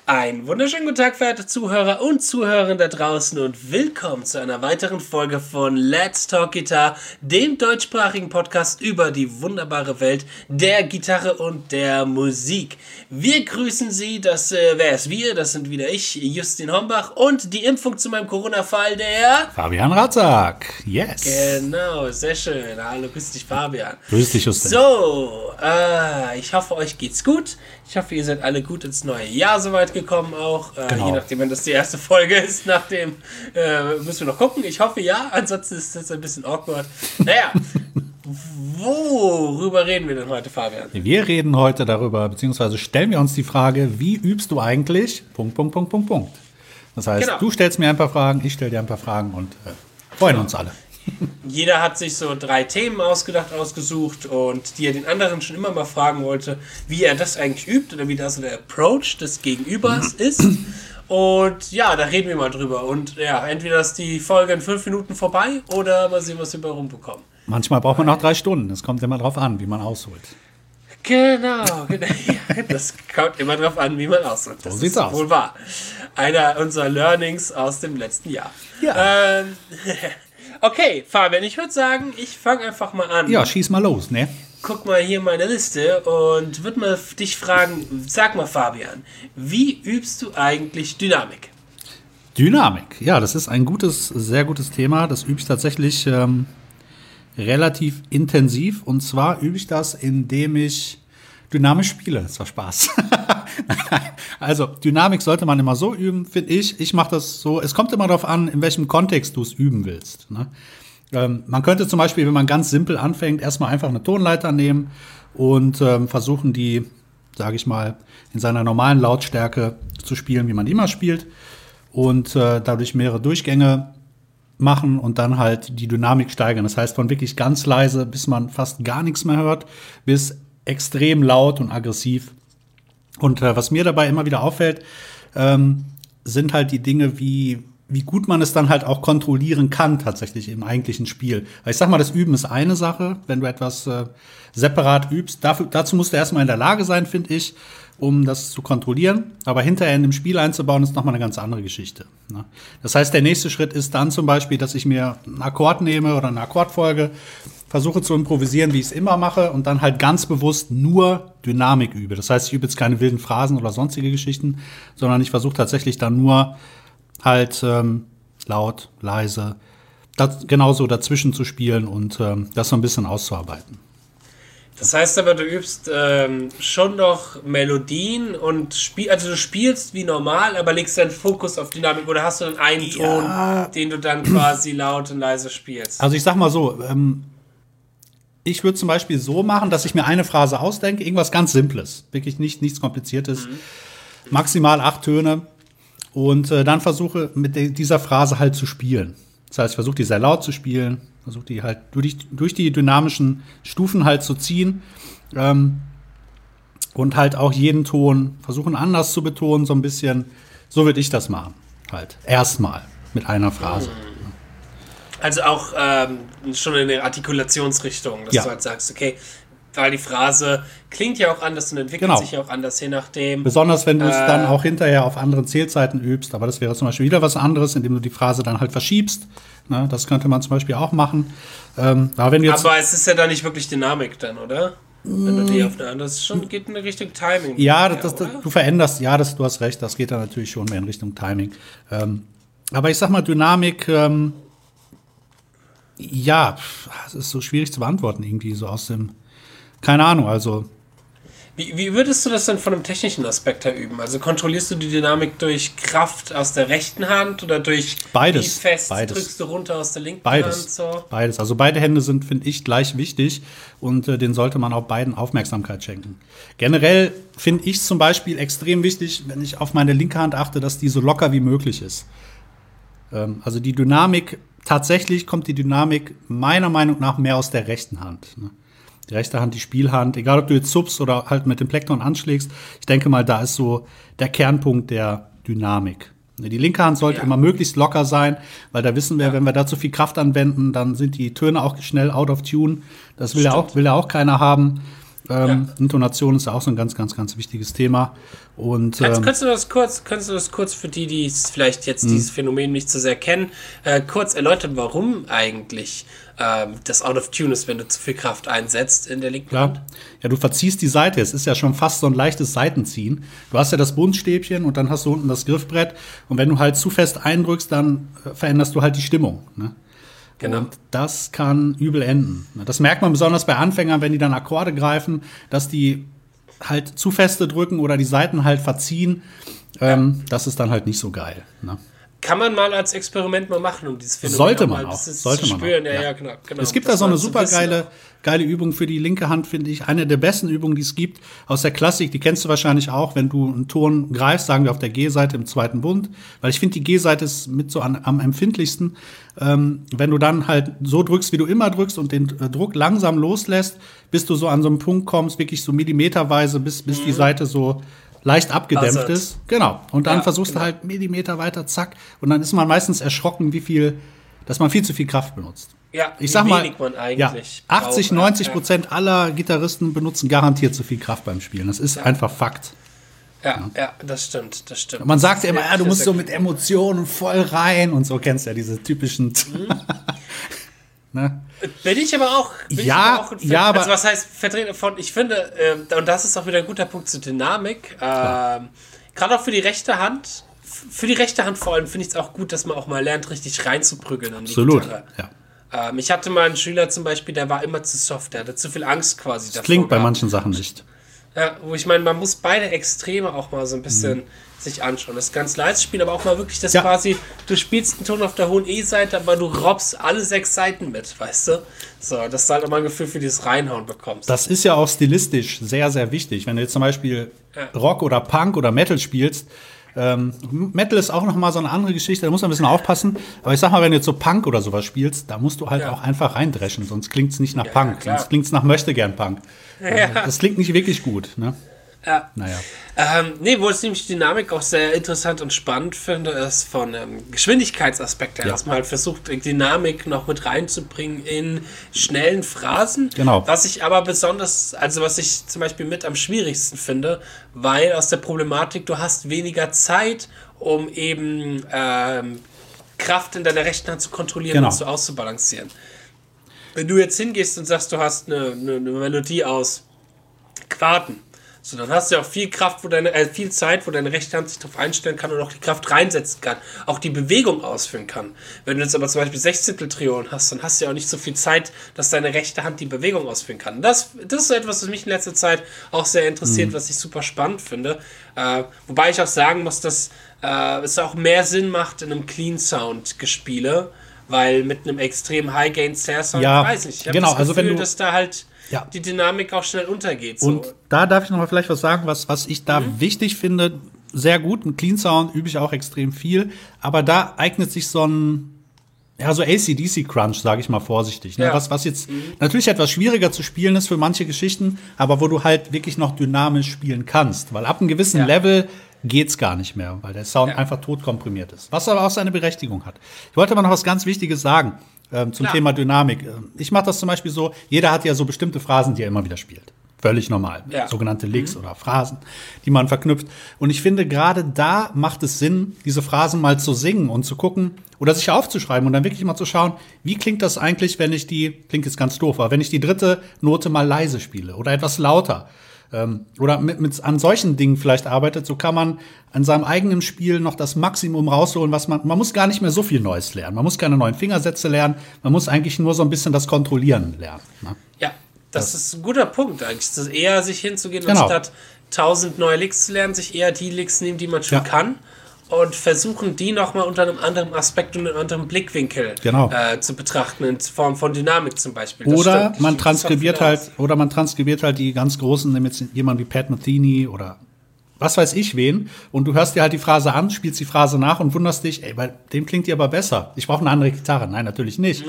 Einen wunderschönen guten Tag, verehrte Zuhörer und Zuhörerinnen da draußen und willkommen zu einer weiteren Folge von Let's Talk Guitar, dem deutschsprachigen Podcast über die wunderbare Welt der Gitarre und der Musik. Wir grüßen Sie, wer ist wir? Das sind wieder ich, Justin Hombach, und die Impfung zu meinem Corona-Fall, der Fabian Ratzak, yes. Genau, sehr schön. Hallo, grüß dich, Fabian. Grüß dich, Justin. So, ich hoffe, euch geht's gut. Ich hoffe, ihr seid alle gut ins neue Jahr soweit gekommen auch. Genau. Je nachdem, wenn das die erste Folge ist, nachdem müssen wir noch gucken. Ich hoffe, ja. Ansonsten ist das ein bisschen awkward. Naja, worüber reden wir denn heute, Fabian? Wir reden heute darüber, beziehungsweise stellen wir uns die Frage, wie übst du eigentlich? Das heißt, Genau. Du stellst mir ein paar Fragen, ich stelle dir ein paar Fragen und freuen uns alle. Jeder hat sich so 3 Themen ausgesucht und die er den anderen schon immer mal fragen wollte, wie er das eigentlich übt oder wie da so der Approach des Gegenübers ist. Und ja, da reden wir mal drüber. Und ja, entweder ist die Folge in 5 Minuten vorbei oder mal sehen, was wir bei rumbekommen. Manchmal braucht man noch 3 Stunden. Es kommt immer drauf an, wie man ausholt. Genau. Ja, das kommt immer drauf an, wie man ausholt. Das So sieht's ist aus. wohl wahr. Einer unserer Learnings aus dem letzten Jahr. Ja. Okay, Fabian, ich würde sagen, ich fange einfach mal an. Ja, schieß mal los, ne? Guck mal hier meine Liste und würde mal dich fragen, sag mal Fabian, wie übst du eigentlich Dynamik? Dynamik, ja, das ist ein sehr gutes Thema. Das übe ich tatsächlich relativ intensiv. Und zwar übe ich das, indem ich dynamisch spiele. Das war Spaß. Also Dynamik sollte man immer so üben, finde ich. Ich mache das so, es kommt immer darauf an, in welchem Kontext du es üben willst. Ne? Man könnte zum Beispiel, wenn man ganz simpel anfängt, erstmal einfach eine Tonleiter nehmen und versuchen, die, sage ich mal, in seiner normalen Lautstärke zu spielen, wie man die immer spielt. Und dadurch mehrere Durchgänge machen und dann halt die Dynamik steigern. Das heißt, von wirklich ganz leise, bis man fast gar nichts mehr hört, bis extrem laut und aggressiv. Und was mir dabei immer wieder auffällt, sind halt die Dinge, wie gut man es dann halt auch kontrollieren kann tatsächlich im eigentlichen Spiel. Weil ich sag mal, das Üben ist eine Sache, wenn du etwas separat übst. Dazu musst du erstmal in der Lage sein, finde ich, um das zu kontrollieren. Aber hinterher in dem Spiel einzubauen, ist nochmal eine ganz andere Geschichte. Ne? Das heißt, der nächste Schritt ist dann zum Beispiel, dass ich mir einen Akkord nehme oder eine Akkordfolge, versuche zu improvisieren, wie ich es immer mache und dann halt ganz bewusst nur Dynamik übe. Das heißt, ich übe jetzt keine wilden Phrasen oder sonstige Geschichten, sondern ich versuche tatsächlich dann nur halt laut, leise, genauso dazwischen zu spielen und das so ein bisschen auszuarbeiten. Das heißt aber, du übst schon noch Melodien und du spielst wie normal, aber legst deinen Fokus auf Dynamik oder hast du dann einen Ton, den du dann quasi laut und leise spielst? Also ich sag mal so, ich würde zum Beispiel so machen, dass ich mir eine Phrase ausdenke, irgendwas ganz Simples, wirklich nichts Kompliziertes, maximal 8 Töne und dann versuche mit dieser Phrase halt zu spielen. Das heißt, ich versuche die sehr laut zu spielen, versuche die halt durch die dynamischen Stufen halt zu ziehen und halt auch jeden Ton versuchen anders zu betonen, so ein bisschen. So würde ich das machen, halt erstmal mit einer Phrase. Also auch schon in der Artikulationsrichtung, dass du halt sagst, okay, weil die Phrase klingt ja auch anders und entwickelt sich ja auch anders, je nachdem. Besonders, wenn du es dann auch hinterher auf anderen Zählzeiten übst. Aber das wäre zum Beispiel wieder was anderes, indem du die Phrase dann halt verschiebst. Ne, das könnte man zum Beispiel auch machen. Aber es ist ja dann nicht wirklich Dynamik dann, oder? Wenn du die auf eine andere, das geht in Richtung Timing. Ja, du veränderst, du hast recht, das geht dann natürlich schon mehr in Richtung Timing. Aber ich sag mal, Dynamik, es ist so schwierig zu beantworten, irgendwie so aus dem, keine Ahnung, also. Wie würdest du das denn von einem technischen Aspekt her üben? Also kontrollierst du die Dynamik durch Kraft aus der rechten Hand oder durch beides, wie fest beides. Drückst du runter aus der linken Hand? So? Beides. Also beide Hände sind, finde ich, gleich wichtig und denen sollte man auch beiden Aufmerksamkeit schenken. Generell finde ich zum Beispiel extrem wichtig, wenn ich auf meine linke Hand achte, dass die so locker wie möglich ist. Also die Dynamik, tatsächlich kommt die Dynamik meiner Meinung nach mehr aus der rechten Hand. Ne? Die rechte Hand, die Spielhand, egal ob du jetzt zupfst oder halt mit dem Plektron anschlägst, ich denke mal, da ist so der Kernpunkt der Dynamik. Die linke Hand sollte immer möglichst locker sein, weil da wissen wir, wenn wir da zu viel Kraft anwenden, dann sind die Töne auch schnell out of tune. Das will ja auch keiner haben. Intonation ist ja auch so ein ganz, ganz, ganz wichtiges Thema. Und, Könntest du das kurz für die es vielleicht jetzt dieses Phänomen nicht so sehr kennen, kurz erläutern, warum eigentlich das out of tune ist, wenn du zu viel Kraft einsetzt in der linken Hand? Ja, du verziehst die Seite. Es ist ja schon fast so ein leichtes Seitenziehen. Du hast ja das Bundstäbchen und dann hast du unten das Griffbrett. Und wenn du halt zu fest eindrückst, dann veränderst du halt die Stimmung. Ne? Genau. Und das kann übel enden. Das merkt man besonders bei Anfängern, wenn die dann Akkorde greifen, dass die halt zu feste drücken oder die Saiten halt verziehen. Das ist dann halt nicht so geil. Ne? Kann man mal als Experiment mal machen, um dieses Phänomen sollte man auch auch. zu Sollte man spüren. auch. Ja, genau. Es gibt da so eine super geile Übung für die linke Hand, finde ich. Eine der besten Übungen, die es gibt, aus der Klassik, die kennst du wahrscheinlich auch, wenn du einen Ton greifst, sagen wir auf der G-Seite im zweiten Bund, weil ich finde, die G-Seite ist mit so am empfindlichsten. Wenn du dann halt so drückst, wie du immer drückst und den Druck langsam loslässt, bis du so an so einen Punkt kommst, wirklich so millimeterweise, bis die Seite so leicht abgedämpft ist. Genau. Und dann versuchst du halt Millimeter weiter, zack. Und dann ist man meistens erschrocken, dass man viel zu viel Kraft benutzt. Ja, ich sag mal, man eigentlich 80-90% aller Gitarristen benutzen garantiert zu viel Kraft beim Spielen. Das ist einfach Fakt. Ja, das stimmt. Man sagt ja immer, du musst so mit Emotionen voll rein und so, kennst du ja diese typischen. Ne? Bin ich aber auch. Aber was heißt Vertreter von? Ich finde, und das ist auch wieder ein guter Punkt zur Dynamik. Gerade auch für die rechte Hand. Für die rechte Hand vor allem finde ich es auch gut, dass man auch mal lernt, richtig reinzuprügeln an die Gitarre. Ja. Ich hatte mal einen Schüler zum Beispiel, der war immer zu soft, der hatte zu viel Angst quasi davor. Das klingt bei manchen Sachen nicht. Ja, wo ich meine, man muss beide Extreme auch mal so ein bisschen sich anschauen. Das ganz leise spielen, aber auch mal wirklich das quasi, du spielst einen Ton auf der hohen E-Seite, aber du robbst alle 6 Seiten mit, weißt du? So, dass du halt auch mal ein Gefühl für dieses Reinhauen bekommst. Das ist ja auch stilistisch sehr, sehr wichtig. Wenn du jetzt zum Beispiel Rock oder Punk oder Metal spielst, Metal ist auch noch mal so eine andere Geschichte, da muss man ein bisschen aufpassen. Aber ich sag mal, wenn du jetzt so Punk oder sowas spielst, da musst du halt auch einfach reindreschen, sonst klingt es nicht nach Punk, sonst klingt es nach Möchtegern-Punk. Das klingt nicht wirklich gut, ne? Ja. Naja. Wo ich nämlich die Dynamik auch sehr interessant und spannend finde, ist von Geschwindigkeitsaspekt her, dass man halt versucht, Dynamik noch mit reinzubringen in schnellen Phrasen. Genau. Was ich aber was ich zum Beispiel mit am schwierigsten finde, weil aus der Problematik, du hast weniger Zeit, um eben Kraft in deiner rechten Hand zu kontrollieren und so auszubalancieren. Wenn du jetzt hingehst und sagst, du hast eine Melodie aus Quarten, so, dann hast du ja auch viel Kraft, viel Zeit, wo deine rechte Hand sich darauf einstellen kann und auch die Kraft reinsetzen kann, auch die Bewegung ausführen kann. Wenn du jetzt aber zum Beispiel Sechzehnteltriolen hast, dann hast du ja auch nicht so viel Zeit, dass deine rechte Hand die Bewegung ausführen kann. Das ist etwas, was mich in letzter Zeit auch sehr interessiert, was ich super spannend finde. Wobei ich auch sagen muss, dass es auch mehr Sinn macht in einem Clean-Sound-Gespiele, weil mit einem extrem High-Gain-Snare-Sound, weiß nicht, ich habe das Gefühl, dass da halt die Dynamik auch schnell untergeht. So. Und da darf ich noch mal vielleicht was sagen, was ich da wichtig finde. Sehr gut, ein Clean Sound übe ich auch extrem viel. Aber da eignet sich so ein so AC/DC-Crunch, sage ich mal vorsichtig. Ne? Was jetzt natürlich etwas schwieriger zu spielen ist für manche Geschichten, aber wo du halt wirklich noch dynamisch spielen kannst. Weil ab einem gewissen Level geht's gar nicht mehr, weil der Sound einfach tot komprimiert ist. Was aber auch seine Berechtigung hat. Ich wollte aber noch was ganz Wichtiges sagen zum Thema Dynamik. Ich mache das zum Beispiel so, jeder hat ja so bestimmte Phrasen, die er immer wieder spielt. Völlig normal. Sogenannte Licks oder Phrasen, die man verknüpft. Und ich finde, gerade da macht es Sinn, diese Phrasen mal zu singen und zu gucken oder sich aufzuschreiben und dann wirklich mal zu schauen, wie klingt das eigentlich, wenn ich klingt jetzt ganz doof, aber wenn ich die dritte Note mal leise spiele oder etwas lauter. Oder an solchen Dingen vielleicht arbeitet, so kann man an seinem eigenen Spiel noch das Maximum rausholen, was man muss gar nicht mehr so viel Neues lernen. Man muss keine neuen Fingersätze lernen, man muss eigentlich nur so ein bisschen das Kontrollieren lernen. Ne? Ja, das ist ein guter Punkt eigentlich. Das eher sich hinzugehen, anstatt 1000 neue Licks zu lernen, sich eher die Licks nehmen, die man schon kann. Und versuchen, die nochmal unter einem anderen Aspekt und einem anderen Blickwinkel zu betrachten, in Form von Dynamik zum Beispiel. Oder man transkribiert halt die ganz Großen, nehmen jetzt jemand wie Pat Metheny oder was weiß ich wen, und du hörst dir halt die Phrase an, spielst die Phrase nach und wunderst dich, bei dem klingt die aber besser. Ich brauche eine andere Gitarre. Nein, natürlich nicht.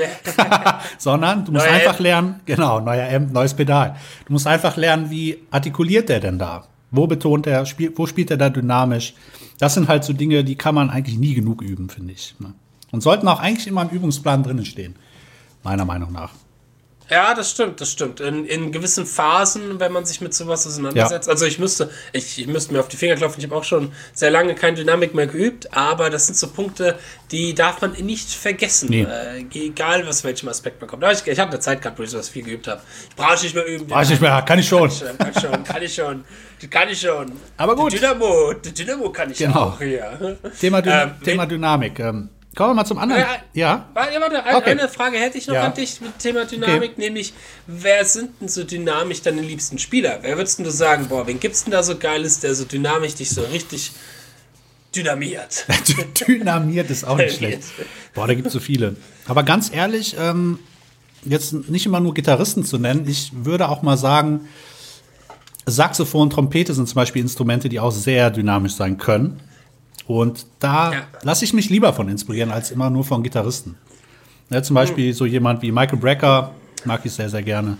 Sondern du musst einfach lernen, neuer Amp, neues Pedal. Du musst einfach lernen, wie artikuliert der denn da? Wo betont er, wo spielt er da dynamisch? Das sind halt so Dinge, die kann man eigentlich nie genug üben, finde ich. Ne? Und sollten auch eigentlich immer im Übungsplan drinnen stehen. Meiner Meinung nach. Ja, das stimmt. In gewissen Phasen, wenn man sich mit sowas auseinandersetzt. Ja. Also ich müsste mir auf die Finger klopfen. Ich habe auch schon sehr lange keine Dynamik mehr geübt, aber das sind so Punkte, die darf man nicht vergessen. Nee. Egal, aus welchem Aspekt man kommt. Aber ich habe eine Zeit gehabt, wo ich sowas viel geübt habe. Ich brauche nicht mehr üben. Brauche ich nicht mehr, kann ich schon. Kann ich schon. Aber gut. Dynamo kann ich auch, ja. Thema Dynamik. Kommen wir mal zum anderen. Warte, eine Frage hätte ich noch an dich mit Thema Dynamik, nämlich, wer sind denn so dynamisch deine liebsten Spieler? Wer würdest du sagen, wen gibt's denn da so Geiles, der so dynamisch dich so richtig dynamiert? Dynamiert ist auch nicht schlecht. Da gibt's so viele. Aber ganz ehrlich, jetzt nicht immer nur Gitarristen zu nennen, ich würde auch mal sagen, Saxophon, Trompete sind zum Beispiel Instrumente, die auch sehr dynamisch sein können. Und da lasse ich mich lieber von inspirieren, als immer nur von Gitarristen. Ja, zum Beispiel so jemand wie Michael Brecker, mag ich sehr, sehr gerne.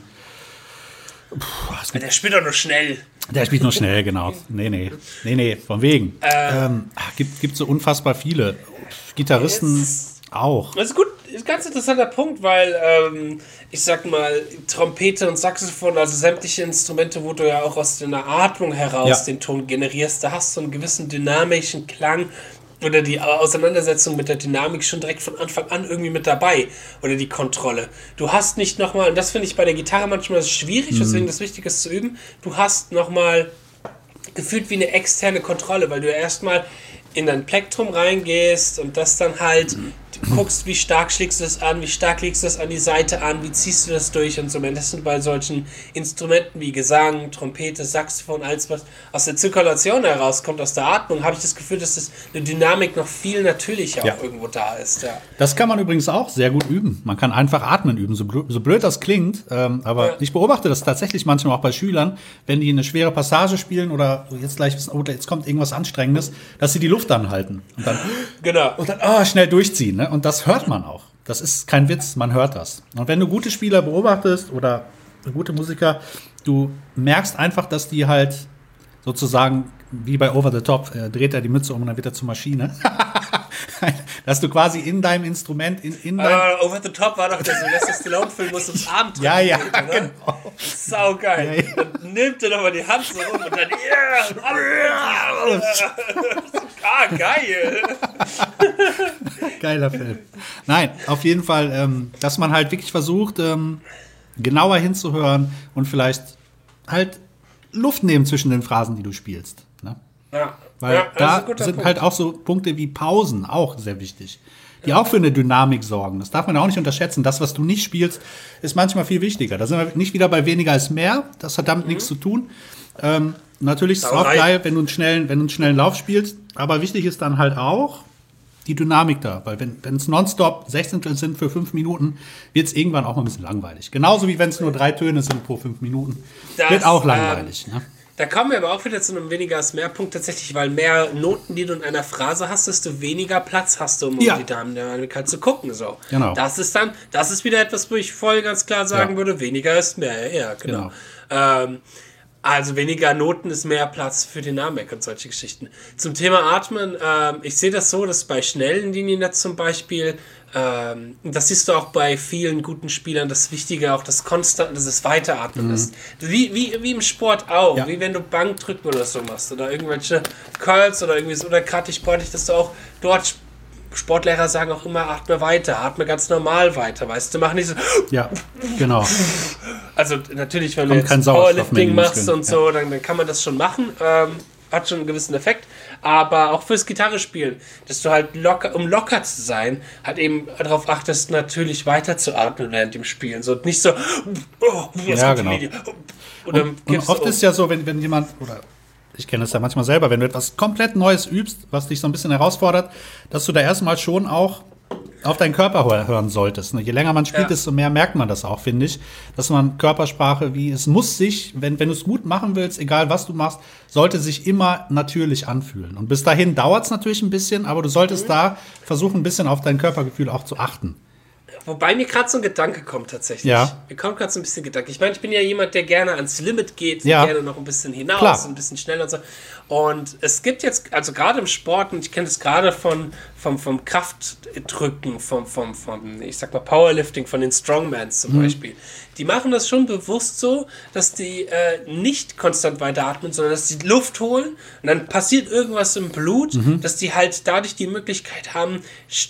Der spielt doch nur schnell. Der spielt nur schnell, genau. Nee, von wegen. Gibt so unfassbar viele. Gitarristen auch. Das ist gut, ist ein ganz interessanter Punkt, weil ich sag mal, Trompete und Saxophon, also sämtliche Instrumente, wo du ja auch aus deiner Atmung heraus den Ton generierst, da hast du einen gewissen dynamischen Klang oder die Auseinandersetzung mit der Dynamik schon direkt von Anfang an irgendwie mit dabei oder die Kontrolle. Du hast nicht nochmal, und das finde ich bei der Gitarre manchmal schwierig, deswegen das Wichtige ist zu üben, du hast nochmal gefühlt wie eine externe Kontrolle, weil du ja erstmal in dein Plektrum reingehst und das dann halt guckst, wie stark schlägst du das an, wie stark legst du das an die Seite an, wie ziehst du das durch und so. Das sind bei solchen Instrumenten wie Gesang, Trompete, Saxophon, alles was aus der Zirkulation herauskommt, aus der Atmung, habe ich das Gefühl, dass das eine Dynamik noch viel natürlicher auch irgendwo da ist. Ja. Das kann man übrigens auch sehr gut üben. Man kann einfach atmen üben, so blöd das klingt. Aber ich beobachte das tatsächlich manchmal auch bei Schülern, wenn die eine schwere Passage spielen oder jetzt gleich wissen, oh, jetzt kommt irgendwas Anstrengendes, dass sie die Luft anhalten und dann, schnell durchziehen. Ne? Und das hört man auch. Das ist kein Witz, man hört das. Und wenn du gute Spieler beobachtest oder gute Musiker, du merkst einfach, dass die halt sozusagen, wie bei Over the Top, dreht er die Mütze um und dann wird er zur Maschine. Dass du quasi in deinem Instrument, Over the Top war doch der Sylvester Stallone-Film, wo es ums Abend geht, genau. Saugeil. Ja. Dann nimmt er nochmal die Hand so rum und dann geil. Geiler Film. Nein, auf jeden Fall, dass man halt wirklich versucht, genauer hinzuhören und vielleicht halt Luft nehmen zwischen den Phrasen, die du spielst. Ne? Ja. Weil da sind Punkt. Halt auch so Punkte wie Pausen auch sehr wichtig, die auch für eine Dynamik sorgen. Das darf man auch nicht unterschätzen. Das, was du nicht spielst, ist manchmal viel wichtiger. Da sind wir nicht wieder bei weniger ist mehr. Das hat damit nichts zu tun. Natürlich ist es auch geil, wenn du einen schnellen Lauf spielst. Aber wichtig ist dann halt auch die Dynamik da. Weil wenn es nonstop 16 sind für 5 Minuten, wird es irgendwann auch mal ein bisschen langweilig. Genauso wie wenn es nur 3 Töne sind pro 5 Minuten. Wird auch langweilig. Ne? Da kommen wir aber auch wieder zu einem weniger als mehr Punkt tatsächlich, weil mehr Noten, die du in einer Phrase hast, desto weniger Platz hast du, um die Dynamik halt zu gucken. So. Genau. Das ist wieder etwas, wo ich voll ganz klar sagen würde, weniger ist mehr. Ja, genau. Also weniger Noten ist mehr Platz für Dynamik und solche Geschichten. Zum Thema Atmen, ich sehe das so, dass bei schnellen Linien jetzt zum Beispiel, das siehst du auch bei vielen guten Spielern, das Wichtige auch das Weiteratmen ist. Wie im Sport auch, wie wenn du Bankdrücken oder so machst oder irgendwelche Curls oder irgendwie so, oder gerade sportlich, dass du auch dort, Sportlehrer sagen auch immer, atme ganz normal weiter, weißt du, mach nicht so. Ja, genau. Also natürlich, wenn du jetzt Powerlifting machst und so, dann kann man das schon machen, hat schon einen gewissen Effekt, aber auch fürs Gitarrespielen, dass du halt um locker zu sein, halt eben darauf achtest, natürlich weiter zu atmen während dem Spielen, so nicht so, genau. Und oft ist ja so, wenn jemand, oder ich kenne es ja manchmal selber, wenn du etwas komplett Neues übst, was dich so ein bisschen herausfordert, dass du da erstmal schon auch auf deinen Körper hören solltest. Je länger man spielt, desto mehr merkt man das auch, finde ich. Dass man Körpersprache, wie es muss sich, wenn du es gut machen willst, egal was du machst, sollte sich immer natürlich anfühlen. Und bis dahin dauert es natürlich ein bisschen, aber du solltest da versuchen, ein bisschen auf dein Körpergefühl auch zu achten. Wobei mir gerade so ein Gedanke kommt tatsächlich. Ja. Mir kommt gerade so ein bisschen Gedanke. Ich meine, ich bin ja jemand, der gerne ans Limit geht, Ja. gerne noch ein bisschen hinaus, Klar. ein bisschen schneller und so. Und es gibt jetzt, also gerade im Sport, und ich kenne das gerade vom Kraftdrücken, vom, ich sag mal, Powerlifting, von den Strongmans zum Beispiel. Die machen das schon bewusst so, dass die nicht konstant weiteratmen, sondern dass die Luft holen und dann passiert irgendwas im Blut, dass die halt dadurch die Möglichkeit haben,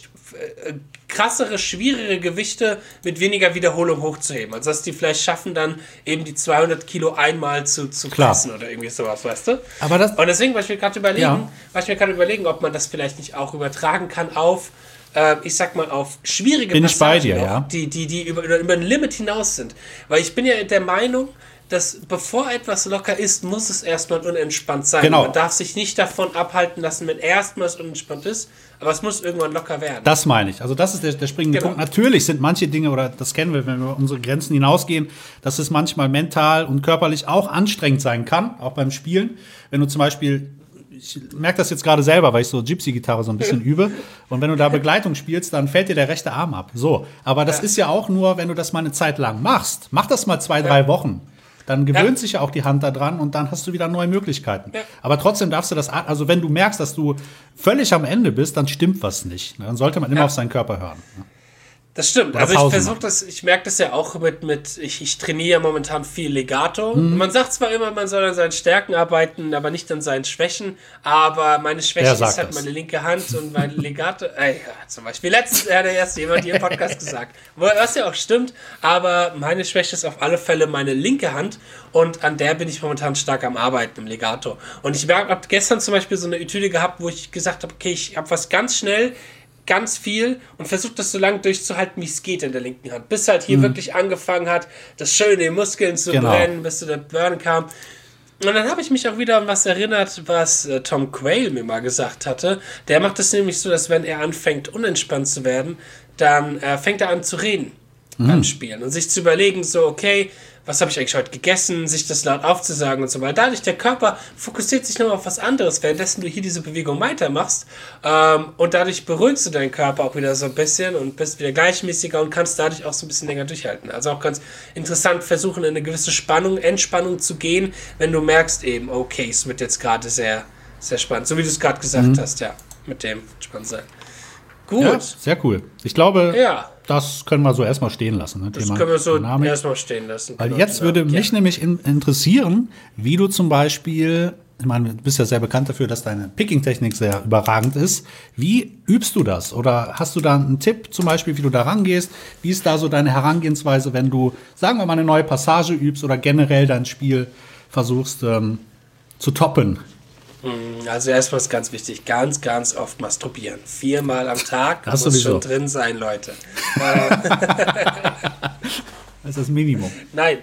krassere, schwierige Gewichte mit weniger Wiederholung hochzuheben. Also dass die vielleicht schaffen, dann eben die 200 Kilo einmal zu pressen oder irgendwie sowas, weißt du? Aber das, Und deswegen war ich mir gerade überlegen, ob man das vielleicht nicht auch übertragen kann auf, ich sag mal, auf schwierige Bin ich bei Passagen dir, noch, ja. die über ein Limit hinaus sind. Weil ich bin ja der Meinung, dass bevor etwas locker ist, muss es erstmal unentspannt sein. Genau. Man darf sich nicht davon abhalten lassen, wenn erstmal es unentspannt ist, aber es muss irgendwann locker werden. Das meine ich. Also das ist der springende Genau. Punkt. Natürlich sind manche Dinge, oder das kennen wir, wenn wir unsere Grenzen hinausgehen, dass es manchmal mental und körperlich auch anstrengend sein kann, auch beim Spielen. Wenn du zum Beispiel, ich merke das jetzt gerade selber, weil ich so Gypsy-Gitarre so ein bisschen übe, und wenn du da Begleitung spielst, dann fällt dir der rechte Arm ab. So, aber das ist ja auch nur, wenn du das mal eine Zeit lang machst. Mach das mal 2-3 Wochen. Dann gewöhnt sich ja auch die Hand da dran und dann hast du wieder neue Möglichkeiten. Ja. Aber trotzdem darfst du das, also wenn du merkst, dass du völlig am Ende bist, dann stimmt was nicht. Dann sollte man immer auf seinen Körper hören. Das stimmt. Oder also ich Pausen versuche das, ich merke das ja auch ich trainiere ja momentan viel Legato. Man sagt zwar immer, man soll an seinen Stärken arbeiten, aber nicht an seinen Schwächen. Aber meine Schwäche ist halt meine linke Hand und mein Legato. Zum Beispiel letztens hat erst jemand hier im Podcast gesagt, was ja auch stimmt. Aber meine Schwäche ist auf alle Fälle meine linke Hand und an der bin ich momentan stark am Arbeiten im Legato. Und ich habe gestern zum Beispiel so eine Etüde gehabt, wo ich gesagt habe, okay, ich habe was ganz schnell, ganz viel und versucht das so lange durchzuhalten, wie es geht in der linken Hand. Bis halt hier wirklich angefangen hat, das schöne Muskeln zu brennen, bis zu der Burn kam. Und dann habe ich mich auch wieder an was erinnert, was Tom Quayle mir mal gesagt hatte. Der macht es nämlich so, dass wenn er anfängt, unentspannt zu werden, dann fängt er an zu reden beim Spielen und sich zu überlegen, so, okay, was habe ich eigentlich heute gegessen, sich das laut aufzusagen und so weiter. Dadurch, der Körper fokussiert sich nochmal auf was anderes, währenddessen du hier diese Bewegung weitermachst. Und dadurch beruhigst du deinen Körper auch wieder so ein bisschen und bist wieder gleichmäßiger und kannst dadurch auch so ein bisschen länger durchhalten. Also auch ganz interessant, versuchen, in eine gewisse Entspannung zu gehen, wenn du merkst eben, okay, es wird jetzt gerade sehr, sehr spannend. So wie du es gerade gesagt hast, ja, mit dem Spannendsein. Gut. Ja, sehr cool. Ich glaube, das können wir so erstmal stehen lassen. Ne? Das können wir so erstmal stehen lassen. Weil jetzt würde mich nämlich interessieren, wie du zum Beispiel, ich meine, du bist ja sehr bekannt dafür, dass deine Picking-Technik sehr überragend ist. Wie übst du das? Oder hast du da einen Tipp zum Beispiel, wie du da rangehst? Wie ist da so deine Herangehensweise, wenn du, sagen wir mal, eine neue Passage übst oder generell dein Spiel versuchst zu toppen? Also erstmal ist ganz wichtig, ganz, ganz oft masturbieren. 4-mal am Tag das muss sowieso schon drin sein, Leute. Das ist das Minimum. Nein.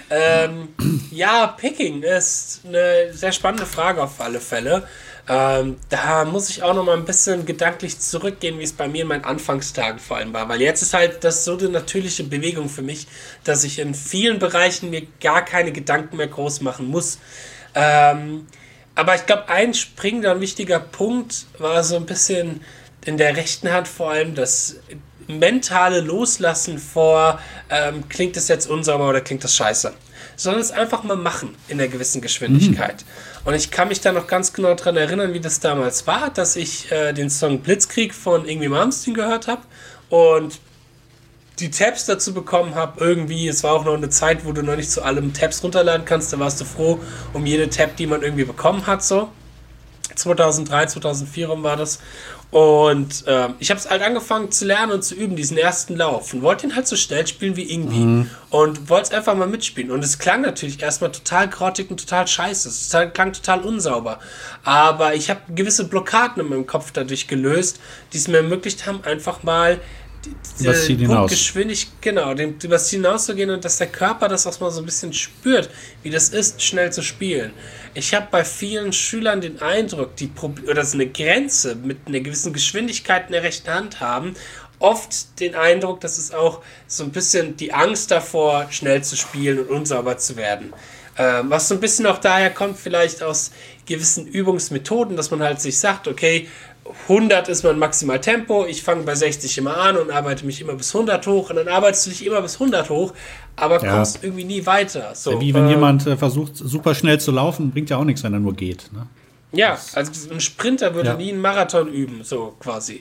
Picking ist eine sehr spannende Frage auf alle Fälle. Da muss ich auch noch mal ein bisschen gedanklich zurückgehen, wie es bei mir in meinen Anfangstagen vor allem war. Weil jetzt ist halt das so eine natürliche Bewegung für mich, dass ich in vielen Bereichen mir gar keine Gedanken mehr groß machen muss. Aber ich glaube, ein springender und wichtiger Punkt war so ein bisschen in der rechten Hand vor allem das mentale Loslassen vor, klingt das jetzt unsauber oder klingt das scheiße. Sondern es einfach mal machen in einer gewissen Geschwindigkeit. Und ich kann mich da noch ganz genau daran erinnern, wie das damals war, dass ich den Song Blitzkrieg von Yngwie Malmsteen gehört habe und die Tabs dazu bekommen habe, irgendwie, es war auch noch eine Zeit, wo du noch nicht zu allem Tabs runterladen kannst, da warst du froh um jede Tab, die man irgendwie bekommen hat, so. 2003, 2004 rum war das. Und ich habe es halt angefangen zu lernen und zu üben, diesen ersten Lauf. Und wollte ihn halt so schnell spielen wie irgendwie. Und wollte es einfach mal mitspielen. Und es klang natürlich erstmal total grottig und total scheiße. Es klang total unsauber. Aber ich habe gewisse Blockaden in meinem Kopf dadurch gelöst, die es mir ermöglicht haben, einfach mal übers Ziel hinauszugehen und dass der Körper das auch mal so ein bisschen spürt, wie das ist, schnell zu spielen. Ich habe bei vielen Schülern den Eindruck, oder so eine Grenze mit einer gewissen Geschwindigkeit in der rechten Hand haben, oft den Eindruck, dass es auch so ein bisschen die Angst davor, schnell zu spielen und unsauber zu werden. Was so ein bisschen auch daher kommt, vielleicht aus gewissen Übungsmethoden, dass man halt sich sagt, okay, 100 ist mein Maximaltempo, ich fange bei 60 immer an und arbeite mich immer bis 100 hoch und dann arbeitest du dich immer bis 100 hoch, aber kommst irgendwie nie weiter. So, wie wenn jemand versucht, super schnell zu laufen, bringt ja auch nichts, wenn er nur geht. Ne? Ja, also ein Sprinter würde nie einen Marathon üben, so quasi.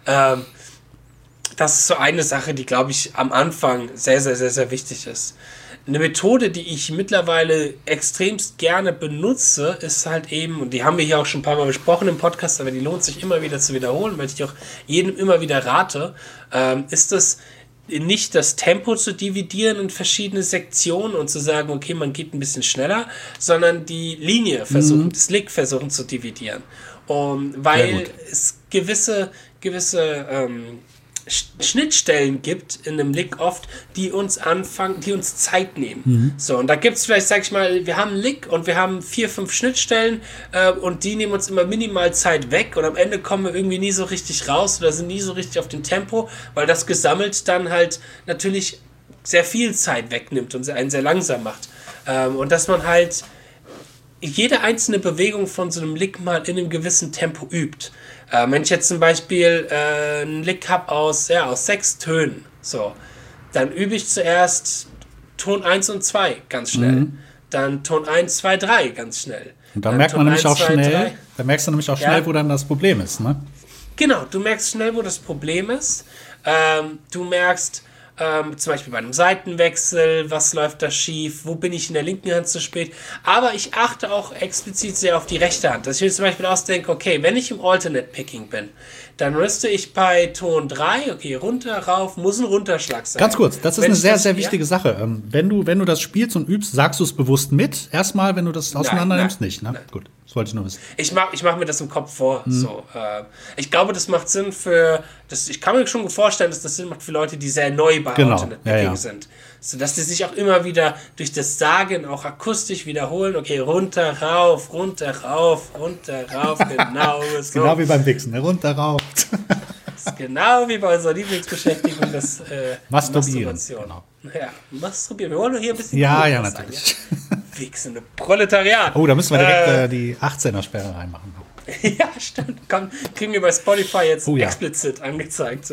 Das ist so eine Sache, die, glaube ich, am Anfang sehr, sehr, sehr, sehr wichtig ist. Eine Methode, die ich mittlerweile extremst gerne benutze, ist halt eben, und die haben wir hier auch schon ein paar Mal besprochen im Podcast, aber die lohnt sich immer wieder zu wiederholen, weil ich auch jedem immer wieder rate, ist es nicht das Tempo zu dividieren in verschiedene Sektionen und zu sagen, okay, man geht ein bisschen schneller, sondern die Linie versuchen, das Lick versuchen zu dividieren. Weil es gewisse Schnittstellen gibt in einem Lick oft, die uns Zeit nehmen. So, und da gibt es vielleicht, sag ich mal, wir haben einen Lick und wir haben 4, 5 Schnittstellen und die nehmen uns immer minimal Zeit weg und am Ende kommen wir irgendwie nie so richtig raus oder sind nie so richtig auf dem Tempo, weil das gesammelt dann halt natürlich sehr viel Zeit wegnimmt und einen sehr langsam macht. Und dass man halt jede einzelne Bewegung von so einem Lick mal in einem gewissen Tempo übt. Wenn ich jetzt zum Beispiel einen Lick habe aus 6 Tönen, so, dann übe ich zuerst Ton 1 und 2 ganz schnell. Dann Ton 1, 2, 3 ganz schnell. Und dann merkt man nämlich auch schnell, da merkst du nämlich auch schnell, wo dann das Problem ist, ne? Genau, du merkst schnell, wo das Problem ist. Du merkst zum Beispiel bei einem Seitenwechsel, was läuft da schief, wo bin ich in der linken Hand zu spät, aber ich achte auch explizit sehr auf die rechte Hand, dass ich mir zum Beispiel ausdenke, okay, wenn ich im Alternate Picking bin, dann müsste ich bei Ton 3, okay, runter, rauf, muss ein Runterschlag sein. Ganz kurz, das ist eine sehr, sehr wichtige Sache. Wenn du das spielst und übst, sagst du es bewusst mit, erstmal, wenn du das auseinander nimmst, nicht, ne? Nein. Gut, das wollte ich nur wissen. Ich mach mir das im Kopf vor, so. Ich glaube, das macht Sinn ich kann mir schon vorstellen, dass das Sinn macht für Leute, die sehr neu bei Alternate Picking sind. Sodass die sich auch immer wieder durch das Sagen auch akustisch wiederholen, okay, runter, rauf, genau so. Genau wie beim Wichsen, ne? Runter, rauf. Das ist genau wie bei unserer Lieblingsbeschäftigung, das Masturbieren. Genau. Ja, Masturbieren. Wir wollen doch hier ein bisschen natürlich. Wichsende Proletariat. Oh, da müssen wir direkt die 18er-Sperre reinmachen. Ja, stimmt. Kriegen wir bei Spotify jetzt explizit angezeigt.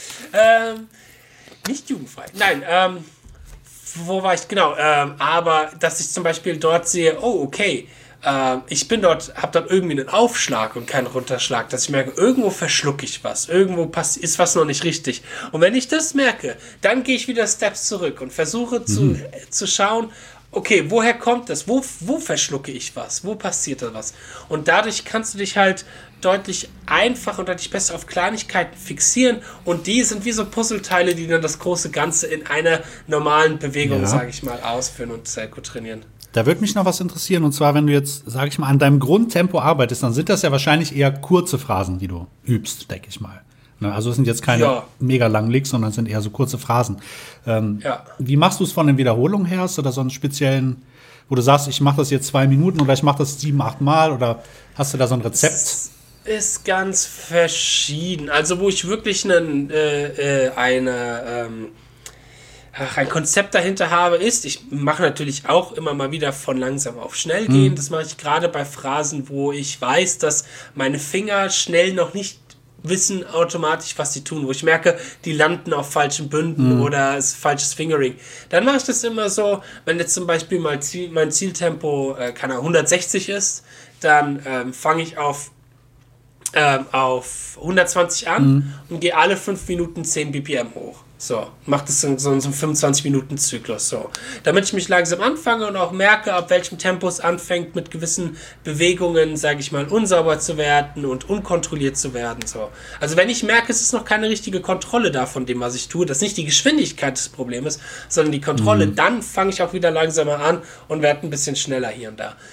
Nicht jugendfrei. Nein, wo war ich? Genau. Aber, dass ich zum Beispiel dort sehe, oh, okay, ich bin dort, habe dort irgendwie einen Aufschlag und keinen Runterschlag, dass ich merke, irgendwo verschlucke ich was, irgendwo ist was noch nicht richtig. Und wenn ich das merke, dann gehe ich wieder Steps zurück und versuche zu schauen, okay, woher kommt das? Wo verschlucke ich was? Wo passiert da was? Und dadurch kannst du dich halt deutlich einfacher und deutlich besser auf Kleinigkeiten fixieren und die sind wie so Puzzleteile, die dann das große Ganze in einer normalen Bewegung, sage ich mal, ausführen und sehr gut trainieren. Da würde mich noch was interessieren, und zwar, wenn du jetzt, sage ich mal, an deinem Grundtempo arbeitest, dann sind das ja wahrscheinlich eher kurze Phrasen, die du übst, denke ich mal. Also es sind jetzt keine mega langen Licks, sondern es sind eher so kurze Phrasen. Wie machst du es von den Wiederholungen her? Hast du da so einen speziellen, wo du sagst, ich mache das jetzt 2 Minuten oder ich mache das 7, 8 Mal, oder hast du da so ein Rezept? Es ist ganz verschieden. Also wo ich wirklich ein Konzept dahinter habe, ich mache natürlich auch immer mal wieder von langsam auf schnell gehen. Das mache ich gerade bei Phrasen, wo ich weiß, dass meine Finger schnell noch nicht wissen automatisch, was sie tun, wo ich merke, die landen auf falschen Bünden oder es ist falsches Fingering. Dann mache ich das immer so, wenn jetzt zum Beispiel mein Zieltempo 160 ist, dann fange ich auf 120 an und gehe alle 5 Minuten 10 BPM hoch. So, macht das in so einem 25-Minuten-Zyklus. So. Damit ich mich langsam anfange und auch merke, ab welchem Tempo es anfängt, mit gewissen Bewegungen, sage ich mal, unsauber zu werden und unkontrolliert zu werden. So. Also wenn ich merke, es ist noch keine richtige Kontrolle da von dem, was ich tue, dass nicht die Geschwindigkeit des Problems ist, sondern die Kontrolle, dann fange ich auch wieder langsamer an und werde ein bisschen schneller hier und da.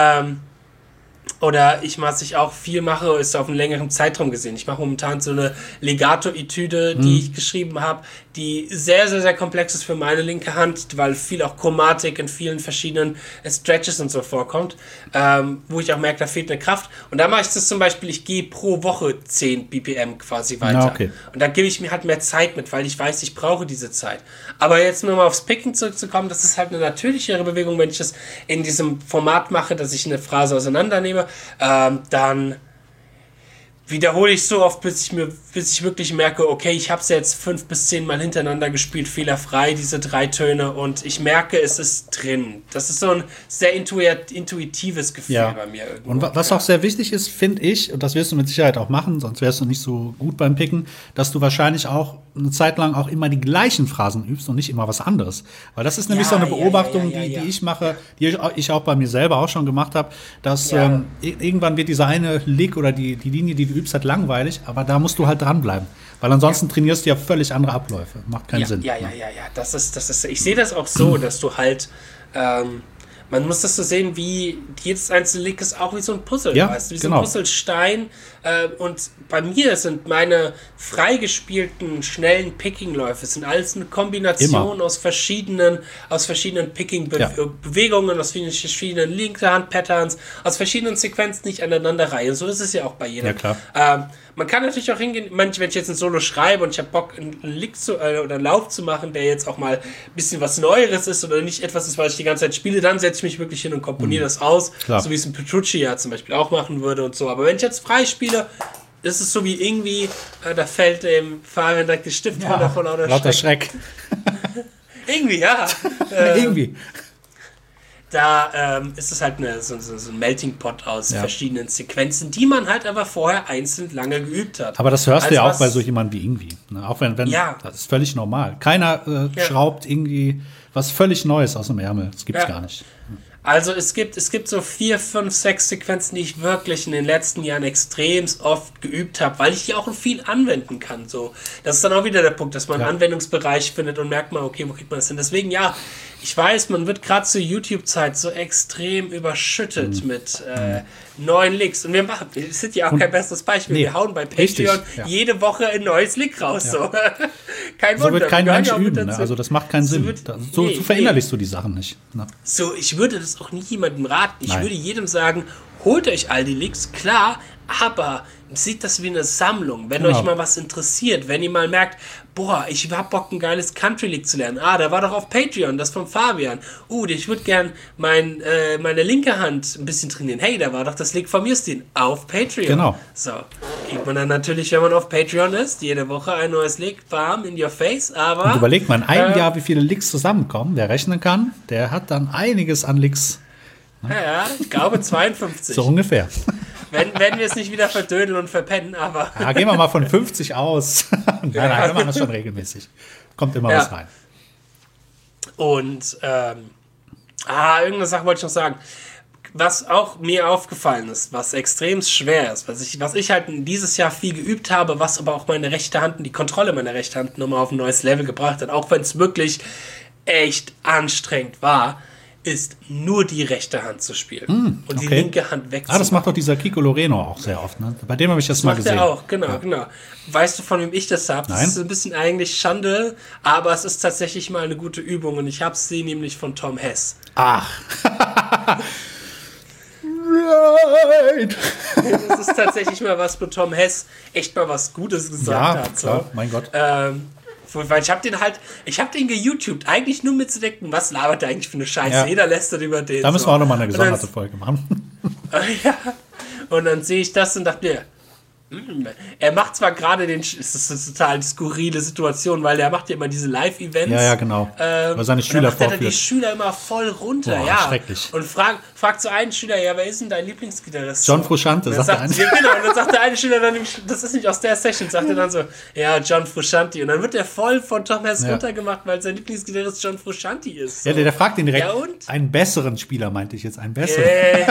Oder was ich auch viel mache, ist auf einen längeren Zeitraum gesehen. Ich mache momentan so eine Legato-Etüde, die ich geschrieben habe, die sehr, sehr, sehr komplex ist für meine linke Hand, weil viel auch Chromatik in vielen verschiedenen Stretches und so vorkommt, wo ich auch merke, da fehlt eine Kraft. Und da mache ich das zum Beispiel, ich gehe pro Woche 10 BPM quasi weiter. Okay. Und da gebe ich mir halt mehr Zeit mit, weil ich weiß, ich brauche diese Zeit. Aber jetzt nur mal aufs Picken zurückzukommen, das ist halt eine natürlichere Bewegung, wenn ich das in diesem Format mache, dass ich eine Phrase auseinandernehme, dann wiederhole ich so oft, bis ich wirklich merke, okay, ich habe es jetzt 5 bis 10 Mal hintereinander gespielt, fehlerfrei, diese 3 Töne, und ich merke, es ist drin. Das ist so ein sehr intuitives Gefühl bei mir irgendwo. Und was auch sehr wichtig ist, finde ich, und das wirst du mit Sicherheit auch machen, sonst wärst du nicht so gut beim Picken, dass du wahrscheinlich auch eine Zeit lang auch immer die gleichen Phrasen übst und nicht immer was anderes. Weil das ist nämlich so eine Beobachtung, die ich mache, die ich auch bei mir selber auch schon gemacht habe, dass irgendwann wird dieser eine Lick oder die Linie, die du übst, halt langweilig, aber da musst du halt dranbleiben. Weil ansonsten trainierst du ja völlig andere Abläufe. Macht keinen Sinn. Ja. Das ist, ich sehe das auch so, dass du halt, man muss das so sehen, wie jedes einzelne Lick ist auch wie so ein Puzzle, weißt du, wie so ein Puzzlestein. Und bei mir sind meine freigespielten, schnellen Picking-Läufe, sind alles eine Kombination aus verschiedenen Picking-Bewegungen, aus verschiedenen Linke-Hand-Patterns, aus verschiedenen Sequenzen, nicht aneinander reihen. So ist es ja auch bei jedem. Ja, klar. Man kann natürlich auch hingehen, wenn ich jetzt ein Solo schreibe und ich habe Bock, einen Lick oder einen Lauf zu machen, der jetzt auch mal ein bisschen was Neueres ist oder nicht etwas ist, was ich die ganze Zeit spiele, dann setze ich mich wirklich hin und komponiere das aus, so wie es ein Petrucci ja zum Beispiel auch machen würde und so. Aber wenn ich jetzt frei spiele, ist es so wie irgendwie, da fällt dem Fahrrad direkt die Stift runter vor lauter Schreck. Irgendwie, ja. Irgendwie. Da ist es halt so ein Melting Pot aus verschiedenen Sequenzen, die man halt aber vorher einzeln lange geübt hat. Aber das hörst du ja auch bei so jemandem wie Ingwie. Ne? Auch wenn das ist völlig normal. Keiner schraubt irgendwie was völlig Neues aus dem Ärmel. Das gibt's gar nicht. Also es gibt so 4, 5, 6 Sequenzen, die ich wirklich in den letzten Jahren extremst oft geübt habe, weil ich die auch viel anwenden kann. So. Das ist dann auch wieder der Punkt, dass man einen Anwendungsbereich findet und merkt mal, okay, wo kriegt man das hin? Deswegen ich weiß, man wird gerade zur YouTube-Zeit so extrem überschüttet mit neuen Licks. Und wir sind ja auch kein besseres Beispiel. Wir hauen bei Patreon jede Woche ein neues Lick raus. Ja. So. Kein Wunder. So wird kein Mensch üben. Ne? Also das macht keinen Sinn. So verinnerlichst du die Sachen nicht. Ne? So, ich würde das auch nie jemandem raten. Ich würde jedem sagen, holt euch all die Licks, klar, aber seht das wie eine Sammlung. Wenn euch mal was interessiert, wenn ihr mal merkt, boah, ich hab Bock, ein geiles Country-Lick zu lernen. Der war doch auf Patreon, das von Fabian. Ich würde gern meine linke Hand ein bisschen trainieren. Hey, da war doch das Lick von Justin auf Patreon. Genau. So, kriegt man dann natürlich, wenn man auf Patreon ist, jede Woche ein neues Lick, bam, in your face, aber... Und überlegt man in einem Jahr, wie viele Licks zusammenkommen. Wer rechnen kann, der hat dann einiges an Licks. Ja, ich glaube 52. So ungefähr. Werden wir es nicht wieder verdödeln und verpennen, aber... Ja, gehen wir mal von 50 aus. Nein, wir machen das schon regelmäßig. Kommt immer was rein. Und, irgendeine Sache wollte ich noch sagen. Was auch mir aufgefallen ist, was extrem schwer ist, was ich halt dieses Jahr viel geübt habe, was aber auch meine rechte Hand und die Kontrolle meiner rechten Hand nochmal auf ein neues Level gebracht hat, auch wenn es wirklich echt anstrengend war, ist nur die rechte Hand zu spielen und die linke Hand wegzumachen. Das macht doch dieser Kiko Loreno auch sehr oft. Ne? Bei dem habe ich das mal gesehen. Das macht er auch, genau. Weißt du, von wem ich das habe? Das ist ein bisschen eigentlich Schande, aber es ist tatsächlich mal eine gute Übung und ich habe sie nämlich von Tom Hess. Ach. Right. Das ist tatsächlich mal was, wo Tom Hess echt mal was Gutes gesagt hat. Ja, klar, mein Gott. Weil ich hab den geYouTubed, eigentlich nur mitzudenken, was labert der eigentlich für eine Scheiße. Jeder lästert über den. Da müssen wir auch nochmal eine gesonderte Folge machen. Und dann sehe ich das und dachte mir, er macht zwar gerade es ist eine total skurrile Situation, weil er macht ja immer diese Live-Events. Ja, genau. Weil seine Schüler vorführt. Er die Schüler immer voll runter, schrecklich. Und fragt so einen Schüler, wer ist denn dein Lieblingsgitarrist? John Frusciante, sagt der eine. Genau, und dann sagt der eine Schüler dann, das ist nicht aus der Session, sagt er dann so, John Frusciante. Und dann wird er voll von Tom Hess runtergemacht, weil sein Lieblingsgitarrist John Frusciante ist. So. Ja, der fragt ihn direkt, einen besseren Spieler, meinte ich jetzt, einen besseren.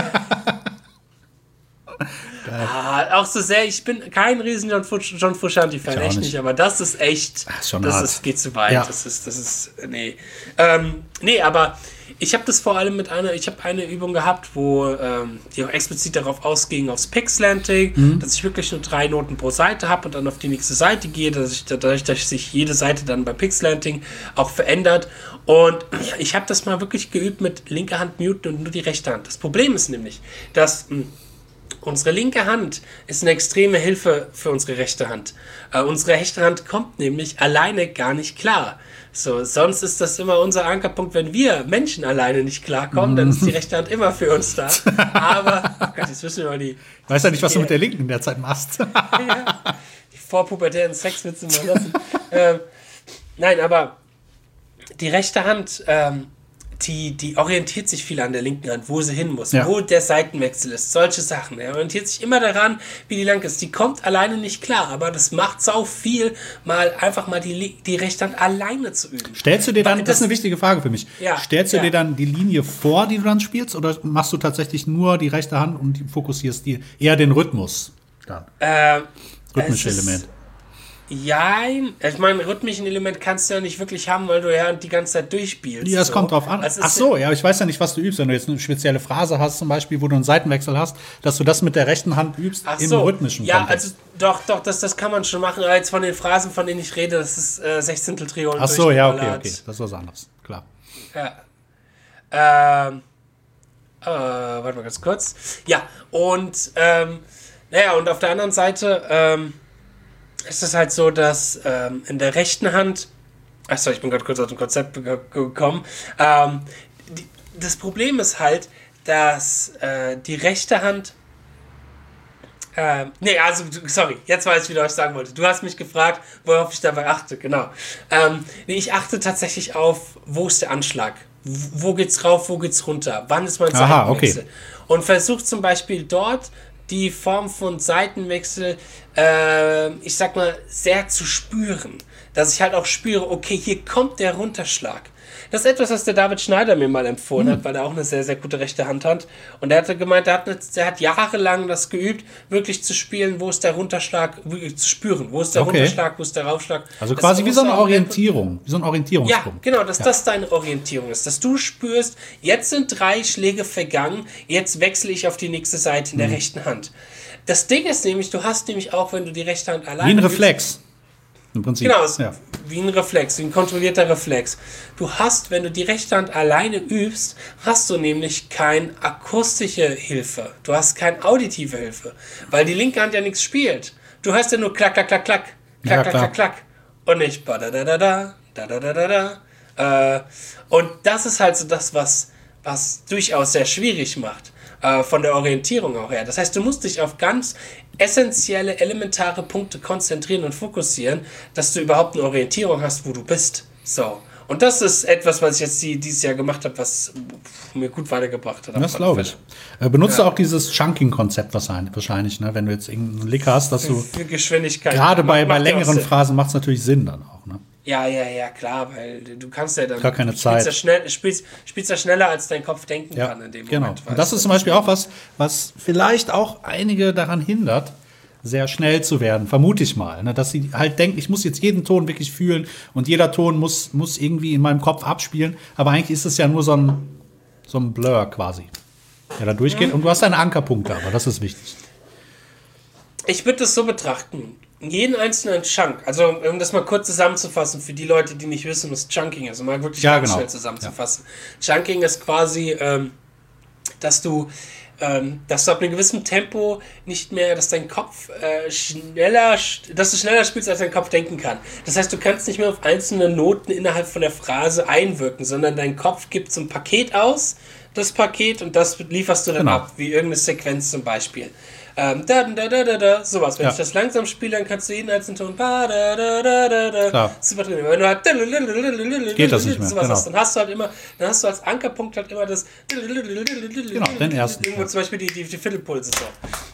Auch so sehr, ich bin kein riesen John Frusciante-Fan, echt nicht, aber das ist echt, geht zu weit, das ist, nee. Aber ich habe das vor allem ich habe eine Übung gehabt, wo die auch explizit darauf ausging, aufs Pick-Slanting, dass ich wirklich nur 3 Noten pro Seite habe und dann auf die nächste Seite gehe, dadurch, dass sich jede Seite dann bei Pick-Slanting auch verändert. Und ich habe das mal wirklich geübt mit linker Hand muten und nur die rechte Hand. Das Problem ist nämlich, dass Unsere linke Hand ist eine extreme Hilfe für unsere rechte Hand. Unsere rechte Hand kommt nämlich alleine gar nicht klar. So, sonst ist das immer unser Ankerpunkt, wenn wir Menschen alleine nicht klarkommen, dann ist die rechte Hand immer für uns da. Aber, oh Gott, jetzt wissen wir mal Ich weiß ja nicht, was du mit der linken in der Zeit machst. Ja, die vorpubertären Sexwitze mal lassen. Nein, aber die rechte Hand, die orientiert sich viel an der linken Hand, wo sie hin muss, wo der Seitenwechsel ist, solche Sachen. Er orientiert sich immer daran, wie die lang ist. Die kommt alleine nicht klar, aber das macht sau viel, einfach mal die rechte Hand alleine zu üben. Stellst du dir dann, das ist eine wichtige Frage für mich, stellst du dir dann die Linie vor, die du dann spielst, oder machst du tatsächlich nur die rechte Hand und fokussierst eher den Rhythmus dann? Rhythmische Element. Ja, ich meine, rhythmischen Element kannst du ja nicht wirklich haben, weil du ja die ganze Zeit durchspielst. Ja, es kommt drauf an. Also ach so, ja, ich weiß ja nicht, was du übst. Wenn du jetzt eine spezielle Phrase hast, zum Beispiel, wo du einen Seitenwechsel hast, dass du das mit der rechten Hand übst im rhythmischen Kontext. Ja, also doch, das kann man schon machen. Aber jetzt von den Phrasen, von denen ich rede, das ist Sechzehnteltriolen. Ach so, ja, okay, das ist was anderes, klar. Ja. Warte mal ganz kurz. Ja, und und auf der anderen Seite ist es halt so, dass in der rechten Hand, achso, ich bin gerade kurz aus dem Konzept gekommen, das Problem ist halt, dass die rechte Hand, jetzt weiß ich wieder, was ich sagen wollte. Du hast mich gefragt, worauf ich dabei achte, genau. Ich achte tatsächlich auf, wo ist der Anschlag? Wo geht's rauf, wo geht's runter? Wann ist mein Seitenwechsel? Okay. Und versuch zum Beispiel dort die Form von Seitenwechsel, ich sag mal, sehr zu spüren. Dass ich halt auch spüre, okay, hier kommt der Runterschlag. Das ist etwas, was der David Schneider mir mal empfohlen hat, weil er auch eine sehr, sehr gute rechte Hand hat. Und er hatte gemeint, er hat jahrelang das geübt, wirklich zu spielen, wo ist der Runterschlag, zu spüren, wo ist der Runterschlag, wo ist der Raufschlag. Also quasi wie so eine Orientierung, wie so ein Orientierungspunkt. Ja, genau, dass das deine Orientierung ist, dass du spürst, jetzt sind 3 Schläge vergangen, jetzt wechsle ich auf die nächste Seite in der rechten Hand. Das Ding ist nämlich, du hast nämlich auch, wenn du die rechte Hand alleine wie ein Reflex. Im Prinzip. Genau, wie ein Reflex, wie ein kontrollierter Reflex. Du hast, wenn du die rechte Hand alleine übst, hast du nämlich keine akustische Hilfe. Du hast keine auditive Hilfe, weil die linke Hand ja nichts spielt. Du hörst ja nur klack, klack, klack, klack, klack, klack, klack, klack und nicht ba da da da da da da da da da. Und das ist halt so das, was durchaus sehr schwierig macht. Von der Orientierung auch her. Das heißt, du musst dich auf ganz essentielle, elementare Punkte konzentrieren und fokussieren, dass du überhaupt eine Orientierung hast, wo du bist. So. Und das ist etwas, was ich jetzt dieses Jahr gemacht habe, was mir gut weitergebracht hat. Das glaube ich. Benutzt du auch dieses Chunking-Konzept wahrscheinlich, ne? Wenn du jetzt irgendeinen Lick hast, dass du für Geschwindigkeit. Gerade bei längeren Phrasen macht es natürlich Sinn dann auch, ne? Ja, klar, weil du kannst ja dann... Gar keine Zeit. Spielst ja schneller, als dein Kopf denken kann in dem Moment. Und das ist zum Beispiel auch was vielleicht auch einige daran hindert, sehr schnell zu werden, vermute ich mal. Ne? Dass sie halt denken, ich muss jetzt jeden Ton wirklich fühlen und jeder Ton muss irgendwie in meinem Kopf abspielen. Aber eigentlich ist es ja nur so ein Blur quasi, der da durchgeht. Und du hast deine Ankerpunkte, aber das ist wichtig. Ich würde das so betrachten. Jeden einzelnen Chunk, also um das mal kurz zusammenzufassen, für die Leute, die nicht wissen, was Chunking ist, um mal wirklich ganz schnell zusammenzufassen. Ja. Chunking ist quasi, dass du ab einem gewissen Tempo nicht mehr, dass dein Kopf schneller spielst, als dein Kopf denken kann. Das heißt, du kannst nicht mehr auf einzelne Noten innerhalb von der Phrase einwirken, sondern dein Kopf gibt so ein Paket aus, das Paket, und das lieferst du dann ab, wie irgendeine Sequenz zum Beispiel. Sowas. Wenn ich das langsam spiele, dann kannst du jeden einzelnen Ton super drin. Wenn du halt geht das nicht mehr. Sowas hast, dann hast du als Ankerpunkt halt immer das den ersten. Irgendwo zum Beispiel die Viertelpulse so.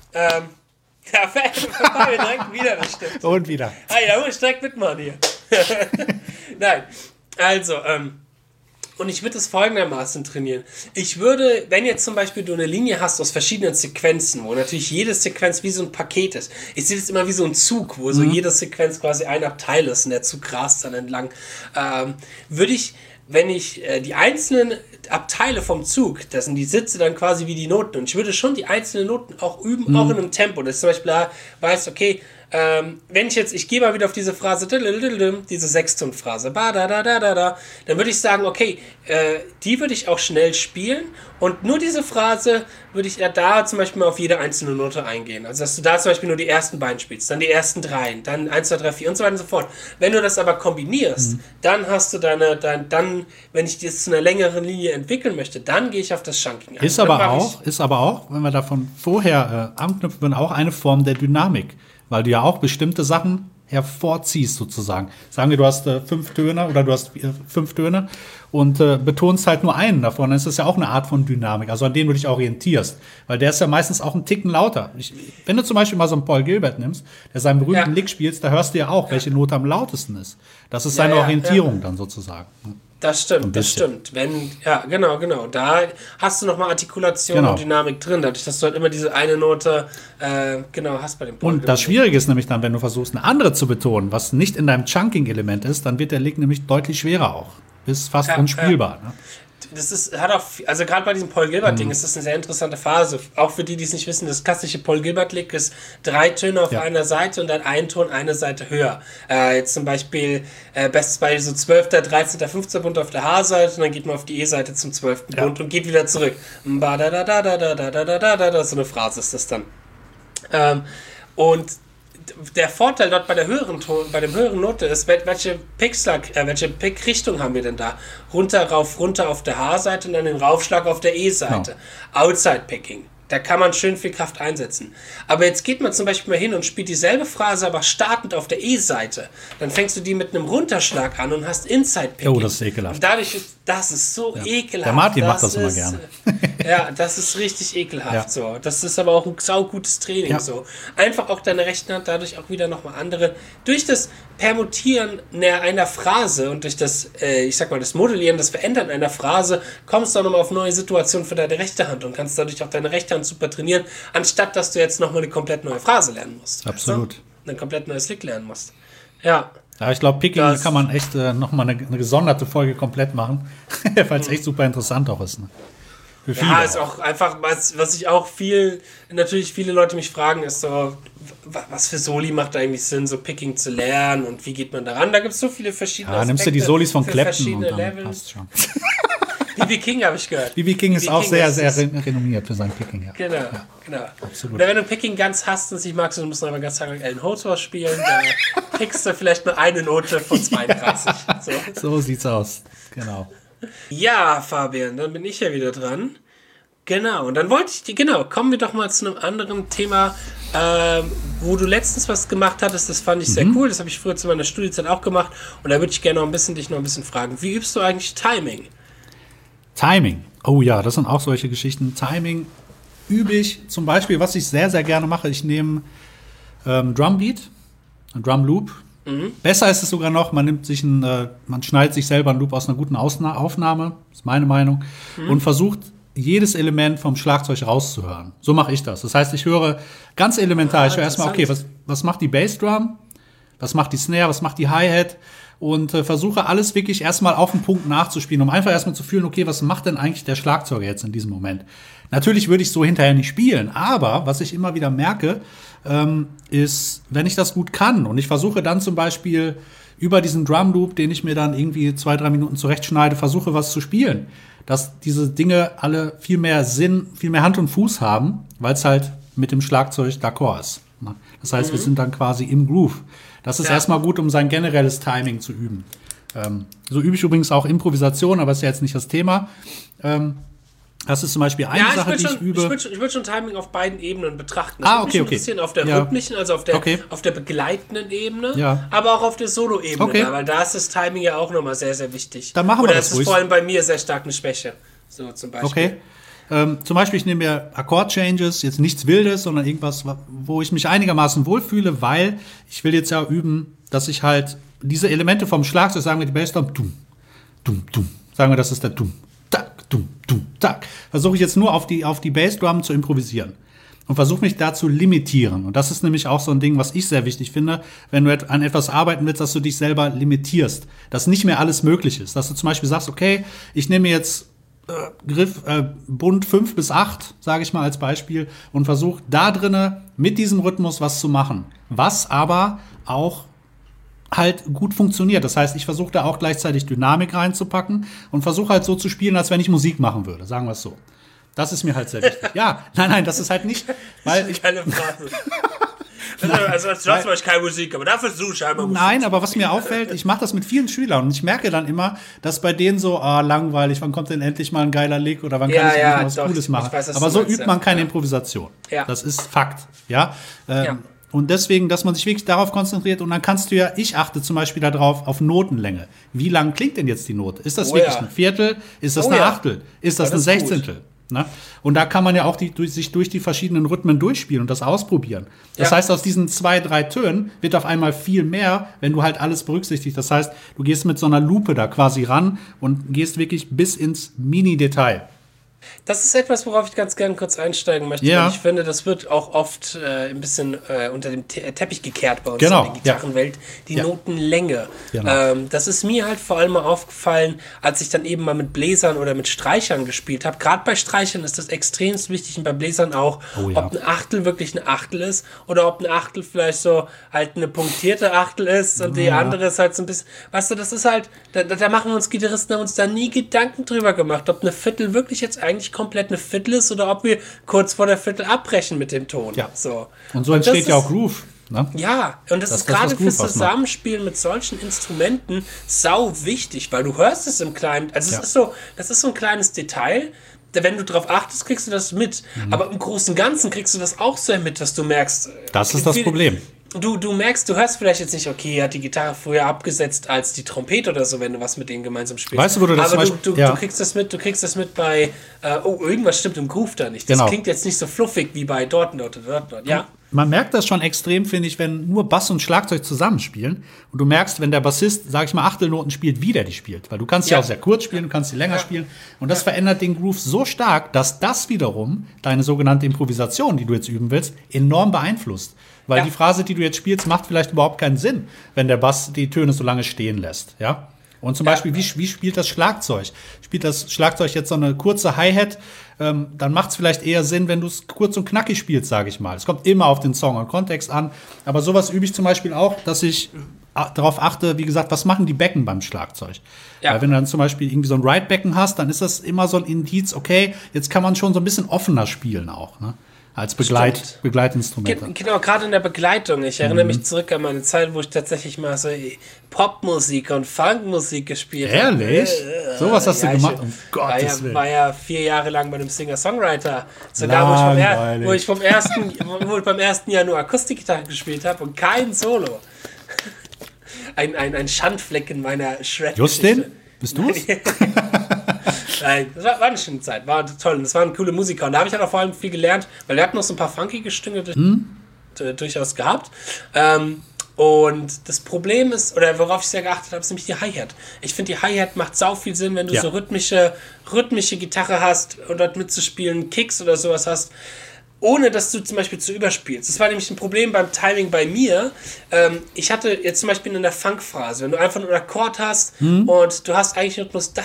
Direkt wieder, das stimmt. Und wieder. Ja, muss ich direkt mitmachen hier. Nein, also, und ich würde es folgendermaßen trainieren. Ich würde, wenn jetzt zum Beispiel du eine Linie hast aus verschiedenen Sequenzen, wo natürlich jede Sequenz wie so ein Paket ist. Ich sehe das immer wie so ein Zug, wo so jede Sequenz quasi ein Abteil ist und der Zug rast dann entlang. Würde ich, wenn ich die einzelnen Abteile vom Zug, das sind die Sitze dann quasi wie die Noten, und ich würde schon die einzelnen Noten auch üben, auch in einem Tempo, dass ich zum Beispiel weiß, okay, wenn ich gehe mal wieder auf diese Phrase, diese Sextonphrase, dann würde ich sagen, okay, die würde ich auch schnell spielen und nur diese Phrase würde ich da zum Beispiel mal auf jede einzelne Note eingehen. Also, dass du da zum Beispiel nur die ersten beiden spielst, dann die ersten dreien, dann 1, 2, 3, 4 und so weiter und so fort. Wenn du das aber kombinierst, dann hast du dann, wenn ich das zu einer längeren Linie entwickeln möchte, dann gehe ich auf das Chunking ein. Ist aber auch, wenn wir davon vorher anknüpfen würden, auch eine Form der Dynamik. Weil du ja auch bestimmte Sachen hervorziehst sozusagen. Sagen wir, du hast 5 Töne oder du hast 5 Töne und betonst halt nur einen davon. Dann ist das ja auch eine Art von Dynamik. Also an den du dich orientierst. Weil der ist ja meistens auch einen Ticken lauter. Wenn du zum Beispiel mal so einen Paul Gilbert nimmst, der seinen berühmten Lick spielt, da hörst du ja auch, welche Note am lautesten ist. Das ist seine Orientierung dann sozusagen. Das stimmt. Genau. Da hast du nochmal Artikulation und Dynamik drin, dadurch, dass du halt immer diese eine Note hast bei dem Paul. Und das Schwierige ist nämlich dann, wenn du versuchst, eine andere zu betonen, was nicht in deinem Chunking-Element ist, dann wird der Lick nämlich deutlich schwerer auch. Ist fast unspielbar. Ne? Also gerade bei diesem Paul Gilbert-Ding ist das eine sehr interessante Phase. Auch für die, die es nicht wissen, das klassische Paul Gilbert-Lick ist 3 Töne auf einer Seite und dann ein Ton eine Seite höher. Jetzt zum Beispiel, bestes Beispiel so 12., 13., 15. Bund auf der H-Seite und dann geht man auf die E-Seite zum 12. Bund und geht wieder zurück. So eine Phrase ist das dann. Und der Vorteil dort bei der höheren Note ist, welche Pick-Richtung haben wir denn da? Runter, rauf, runter auf der H-Seite und dann den Raufschlag auf der E-Seite. Outside-Picking. Da kann man schön viel Kraft einsetzen. Aber jetzt geht man zum Beispiel mal hin und spielt dieselbe Phrase, aber startend auf der E-Seite. Dann fängst du die mit einem Runterschlag an und hast Inside-Picking. Oh, das ist ekelhaft. Und dadurch das ist so ekelhaft. Der Martin macht das immer gerne. Ja, das ist richtig ekelhaft so. Das ist aber auch ein saugutes Training so. Einfach auch deine rechte Hand dadurch auch wieder nochmal andere. Durch das Permutieren einer Phrase und durch das, das Modellieren, das Verändern einer Phrase, kommst du auch nochmal auf neue Situationen für deine rechte Hand und kannst dadurch auch deine rechte Hand super trainieren, anstatt dass du jetzt nochmal eine komplett neue Phrase lernen musst. Absolut. Weißt du? Ein komplett neues Lick lernen musst. Ja. Ja, ich glaube, Picking kann man echt nochmal eine gesonderte Folge komplett machen, weil es echt super interessant auch ist. Ne? Ja, ist auch einfach, was ich auch natürlich viele Leute mich fragen, ist so, was für Soli macht eigentlich Sinn, so Picking zu lernen und wie geht man daran? Da gibt es so viele verschiedene Aspekte. Nimmst du die Solis von Clapton und dann passt schon. B.B. King habe ich gehört. B.B. King ist auch sehr, sehr renommiert für sein Picking. Ja. Genau. Absolut. Oder wenn du Picking ganz hast und es nicht magst, dann musst du aber ganz lange Alan Holdsworth spielen. Da pickst du vielleicht nur eine Note von 32. So sieht's aus. Genau. Ja, Fabian, dann bin ich ja wieder dran. Genau, und dann kommen wir doch mal zu einem anderen Thema, wo du letztens was gemacht hattest, das fand ich sehr cool, das habe ich früher zu meiner Studienzeit auch gemacht und da würde ich gerne dich noch ein bisschen fragen. Wie übst du eigentlich Timing? Timing. Oh ja, das sind auch solche Geschichten. Timing übe ich zum Beispiel, was ich sehr, sehr gerne mache. Ich nehme Drumbeat, einen Drum-Loop. Besser ist es sogar noch, man schneidet sich selber einen Loop aus einer guten Aufnahme, ist meine Meinung, und versucht, jedes Element vom Schlagzeug rauszuhören. So mache ich das. Das heißt, ich höre ganz elementar, ich höre erstmal, okay, was macht die Bassdrum? Was macht die Snare? Was macht die Hi-Hat? Und versuche alles wirklich erstmal auf den Punkt nachzuspielen, um einfach erstmal zu fühlen, okay, was macht denn eigentlich der Schlagzeuger jetzt in diesem Moment? Natürlich würde ich so hinterher nicht spielen, aber was ich immer wieder merke, ist, wenn ich das gut kann und ich versuche dann zum Beispiel über diesen Drum-Loop, den ich mir dann irgendwie 2-3 Minuten zurechtschneide, versuche was zu spielen, dass diese Dinge alle viel mehr Sinn, viel mehr Hand und Fuß haben, weil es halt mit dem Schlagzeug d'accord ist. Das heißt, wir sind dann quasi im Groove. Das ist erstmal gut, um sein generelles Timing zu üben. So übe ich übrigens auch Improvisation, aber ist ja jetzt nicht das Thema. Das ist zum Beispiel eine Sache, die ich übe. Ich würde schon Timing auf beiden Ebenen betrachten. Okay. Ein bisschen auf der rhythmischen, also auf der begleitenden Ebene, aber auch auf der Solo-Ebene, weil da ist das Timing ja auch nochmal sehr, sehr wichtig. Dann machen wir das ruhig. Das ist vor allem bei mir sehr stark eine Schwäche. So zum Beispiel. Okay. Zum Beispiel, ich nehme mir Akkord-Changes, jetzt nichts Wildes, sondern irgendwas, wo ich mich einigermaßen wohlfühle, weil ich will jetzt ja üben, dass ich halt diese Elemente vom Schlagzeug, sagen wir die Bassdrum, dum, dum, dum, sagen wir, das ist der dum, tak, dum, dum, tak. Versuche ich jetzt nur auf die Bassdrum zu improvisieren und versuche mich da zu limitieren. Und das ist nämlich auch so ein Ding, was ich sehr wichtig finde, wenn du an etwas arbeiten willst, dass du dich selber limitierst, dass nicht mehr alles möglich ist. Dass du zum Beispiel sagst, okay, ich nehme jetzt Bund 5 bis 8, sage ich mal als Beispiel, und versuche da drinne mit diesem Rhythmus was zu machen. was aber auch halt gut funktioniert. Das heißt, ich versuche da auch gleichzeitig Dynamik reinzupacken und versuche halt so zu spielen, als wenn ich Musik machen würde, sagen wir es so. Das ist mir halt sehr wichtig. Ja, nein, das ist halt nicht, weil ich... Keine Frage. Also du hast vielleicht keine Musik, aber dafür suche ich einmal Musik. Nein, aber was mir auffällt, ich mache das mit vielen Schülern und ich merke dann immer, dass bei denen so, langweilig, wann kommt denn endlich mal ein geiler Lick oder wann kann ich endlich mal was Cooles machen. Weiß, aber so übt man keine Improvisation. Ja. Das ist Fakt. Ja. Und deswegen, dass man sich wirklich darauf konzentriert und dann kannst du ich achte zum Beispiel darauf, auf Notenlänge. Wie lang klingt denn jetzt die Note? Ist das wirklich ein Viertel? Ist das eine Achtel? Ist das ein Sechzehntel? Ne? Und da kann man ja auch sich durch die verschiedenen Rhythmen durchspielen und das ausprobieren. Das heißt, aus diesen 2, 3 Tönen wird auf einmal viel mehr, wenn du halt alles berücksichtigst. Das heißt, du gehst mit so einer Lupe da quasi ran und gehst wirklich bis ins Mini-Detail. Das ist etwas, worauf ich ganz gerne kurz einsteigen möchte. Ja. Weil ich finde, das wird auch oft ein bisschen unter dem Teppich gekehrt bei uns in der Gitarrenwelt. Die Notenlänge. Genau. Das ist mir halt vor allem mal aufgefallen, als ich dann eben mal mit Bläsern oder mit Streichern gespielt habe. Gerade bei Streichern ist das extremst wichtig und bei Bläsern auch, ob ein Achtel wirklich eine Achtel ist oder ob eine Achtel vielleicht so halt eine punktierte Achtel ist und die andere ist halt so ein bisschen, weißt du, das ist halt, da machen wir uns Gitarristen uns da nie Gedanken drüber gemacht, ob eine Viertel wirklich jetzt eigentlich komplett eine Viertel ist oder ob wir kurz vor der Viertel abbrechen mit dem Ton. Ja. So. Und so entsteht ja auch Groove. Ne? Ja, und das ist gerade fürs Zusammenspielen mit solchen Instrumenten sau wichtig, weil du hörst es im Kleinen, also das ist so ein kleines Detail, wenn du drauf achtest, kriegst du das mit. Aber im Großen und Ganzen kriegst du das auch sehr mit, dass du merkst. Das ist das Problem. Du merkst, du hörst vielleicht jetzt nicht, okay, er hat die Gitarre früher abgesetzt als die Trompete oder so, wenn du was mit denen gemeinsam spielst. Weißt du, wo du das Aber du kriegst das mit bei, irgendwas stimmt im Groove da nicht. Das klingt jetzt nicht so fluffig wie bei dort. Ja. Man merkt das schon extrem, finde ich, wenn nur Bass und Schlagzeug zusammenspielen und du merkst, wenn der Bassist, sag ich mal, Achtelnoten spielt, wie der die spielt. Weil du kannst ja auch sehr kurz spielen, du kannst sie länger spielen und das verändert den Groove so stark, dass das wiederum deine sogenannte Improvisation, die du jetzt üben willst, enorm beeinflusst. Weil die Phrase, die du jetzt spielst, macht vielleicht überhaupt keinen Sinn, wenn der Bass die Töne so lange stehen lässt. Ja? Und zum Beispiel, wie spielt das Schlagzeug? Spielt das Schlagzeug jetzt so eine kurze Hi-Hat, dann macht es vielleicht eher Sinn, wenn du es kurz und knackig spielst, sage ich mal. Es kommt immer auf den Song und Kontext an. Aber sowas übe ich zum Beispiel auch, dass ich darauf achte, wie gesagt, was machen die Becken beim Schlagzeug? Ja. Weil wenn du dann zum Beispiel irgendwie so ein Ride-Becken hast, dann ist das immer so ein Indiz, okay, jetzt kann man schon so ein bisschen offener spielen auch, ne? Als Begleitinstrumente. Genau, gerade in der Begleitung. Ich erinnere mich zurück an meine Zeit, wo ich tatsächlich mal so Popmusik und Funkmusik gespielt habe. Ehrlich? So was hast du gemacht? Um Gottes Willen. War ja 4 Jahre lang bei einem Singer-Songwriter. Sogar, wo ich beim ersten Jahr nur Akustikgitarre gespielt habe und kein Solo. Ein Schandfleck in meiner Shred-Geschichte. Justin? Bist du's? Nein, das war eine schöne Zeit, war toll. Und das waren coole Musiker. Und da habe ich halt auch vor allem viel gelernt, weil wir hatten noch so ein paar funkige Stücke durchaus gehabt. Und das Problem ist, oder worauf ich sehr geachtet habe, ist nämlich die Hi-Hat. Ich finde, die Hi-Hat macht sau viel Sinn, wenn du so rhythmische Gitarre hast und dort mitzuspielen, Kicks oder sowas hast, ohne dass du zum Beispiel zu überspielst. Das war nämlich ein Problem beim Timing bei mir. Ich hatte jetzt zum Beispiel in der Funk-Phrase, wenn du einfach nur einen Akkord hast und du hast eigentlich nur bloß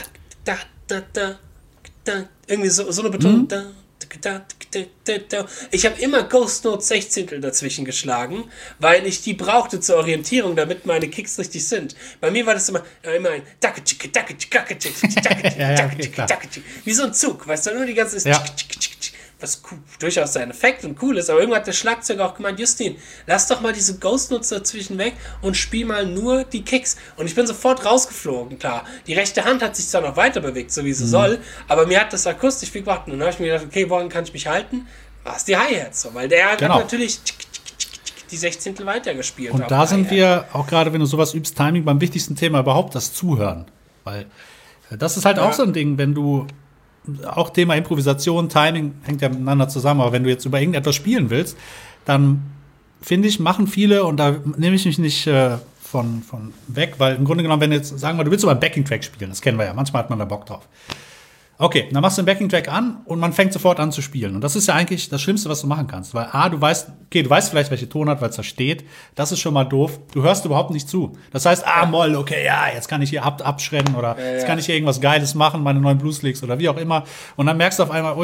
irgendwie so eine Betonung. Ich habe immer Ghost Note 16 dazwischen geschlagen, weil ich die brauchte zur Orientierung, damit meine Kicks richtig sind. Bei mir war das immer ein wie so ein Zug, weißt du, nur die ganze was durchaus sein Effekt und cool ist, aber irgendwann hat der Schlagzeuger auch gemeint, Justin, lass doch mal diese Ghost Notes dazwischen weg und spiel mal nur die Kicks. Und ich bin sofort rausgeflogen, klar. Die rechte Hand hat sich zwar noch weiter bewegt, so wie sie soll, aber mir hat das akustisch viel gebracht. Und dann habe ich mir gedacht, okay, woran kann ich mich halten? Was die Hi-Hats so, weil der hat natürlich die 16. weitergespielt. Und da sind wir, auch gerade wenn du sowas übst, Timing beim wichtigsten Thema überhaupt, das Zuhören. Weil das ist halt auch so ein Ding, wenn du auch Thema Improvisation, Timing hängt ja miteinander zusammen, aber wenn du jetzt über irgendetwas spielen willst, dann finde ich, machen viele, und da nehme ich mich nicht von weg, weil im Grunde genommen, wenn jetzt, sagen wir, du willst über einen Backing-Track spielen, das kennen wir ja, manchmal hat man da Bock drauf. Okay, dann machst du den Backing-Track an und man fängt sofort an zu spielen. Und das ist ja eigentlich das Schlimmste, was du machen kannst. Weil du weißt vielleicht, welche Tonart, weil es da steht. Das ist schon mal doof. Du hörst überhaupt nicht zu. Das heißt, Moll, okay, jetzt kann ich hier abschredden oder jetzt kann ich hier irgendwas Geiles machen, meine neuen Blueslicks oder wie auch immer. Und dann merkst du auf einmal, ui,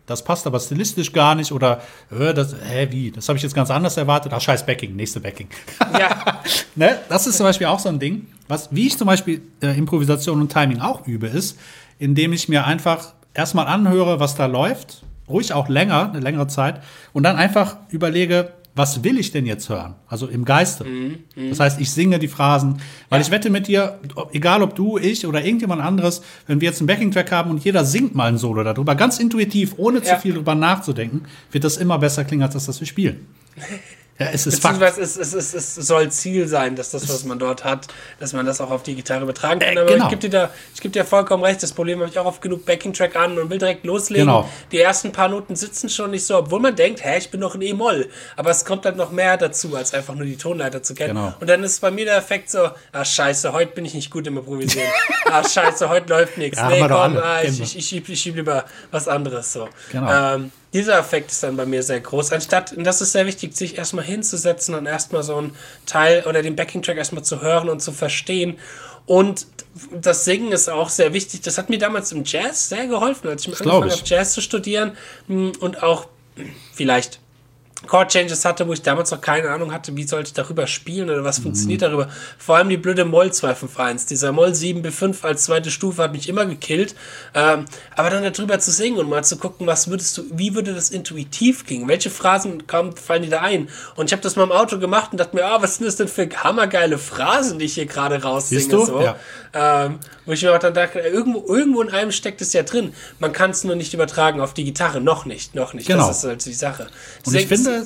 das passt aber stilistisch gar nicht oder wie, das habe ich jetzt ganz anders erwartet. Ach, scheiß Backing, nächste Backing. Ja. Ne? Das ist zum Beispiel auch so ein Ding, wie ich zum Beispiel Improvisation und Timing auch übe, ist, indem ich mir einfach erstmal anhöre, was da läuft, ruhig auch eine längere Zeit und dann einfach überlege, was will ich denn jetzt hören? Also im Geiste. Das heißt, ich singe die Phrasen, weil ich wette mit dir, egal ob du, ich oder irgendjemand anderes, wenn wir jetzt einen Backing-Track haben und jeder singt mal ein Solo darüber, ganz intuitiv, ohne zu viel drüber nachzudenken, wird das immer besser klingen, als das wir spielen. Ja, es ist Fakt. Es soll Ziel sein, dass das, was man dort hat, dass man das auch auf die Gitarre übertragen kann. Aber genau. Ich gebe dir vollkommen recht, das Problem habe ich auch oft genug Backing-Track an und will direkt loslegen. Genau. Die ersten paar Noten sitzen schon nicht so, obwohl man denkt, ich bin noch in E-Moll. Aber es kommt dann noch mehr dazu, als einfach nur die Tonleiter zu kennen. Genau. Und dann ist bei mir der Effekt so, scheiße, heute bin ich nicht gut im Improvisieren. Scheiße, heute läuft nichts. Ja, nee, komm, alle. ich schieb lieber was anderes. So. Genau. Dieser Effekt ist dann bei mir sehr groß. Anstatt, und das ist sehr wichtig, sich erstmal hinzusetzen und erstmal so einen Teil oder den Backing-Track erstmal zu hören und zu verstehen. Und das Singen ist auch sehr wichtig. Das hat mir damals im Jazz sehr geholfen, als ich angefangen habe, Jazz zu studieren und auch vielleicht Chord-Changes hatte, wo ich damals noch keine Ahnung hatte, wie sollte ich darüber spielen oder was funktioniert darüber. Vor allem die blöde Moll 251. Dieser Moll 7b5 als zweite Stufe hat mich immer gekillt. Aber dann darüber zu singen und mal zu gucken, wie würde das intuitiv klingen? Welche Phrasen fallen dir da ein? Und ich habe das mal im Auto gemacht und dachte mir, was sind das denn für hammergeile Phrasen, die ich hier gerade raussinge? Siehst du? So. Ja. Wo ich mir auch dann dachte, irgendwo in einem steckt es ja drin. Man kann es nur nicht übertragen auf die Gitarre. Noch nicht. Genau. Das ist halt die Sache. Und ich finde,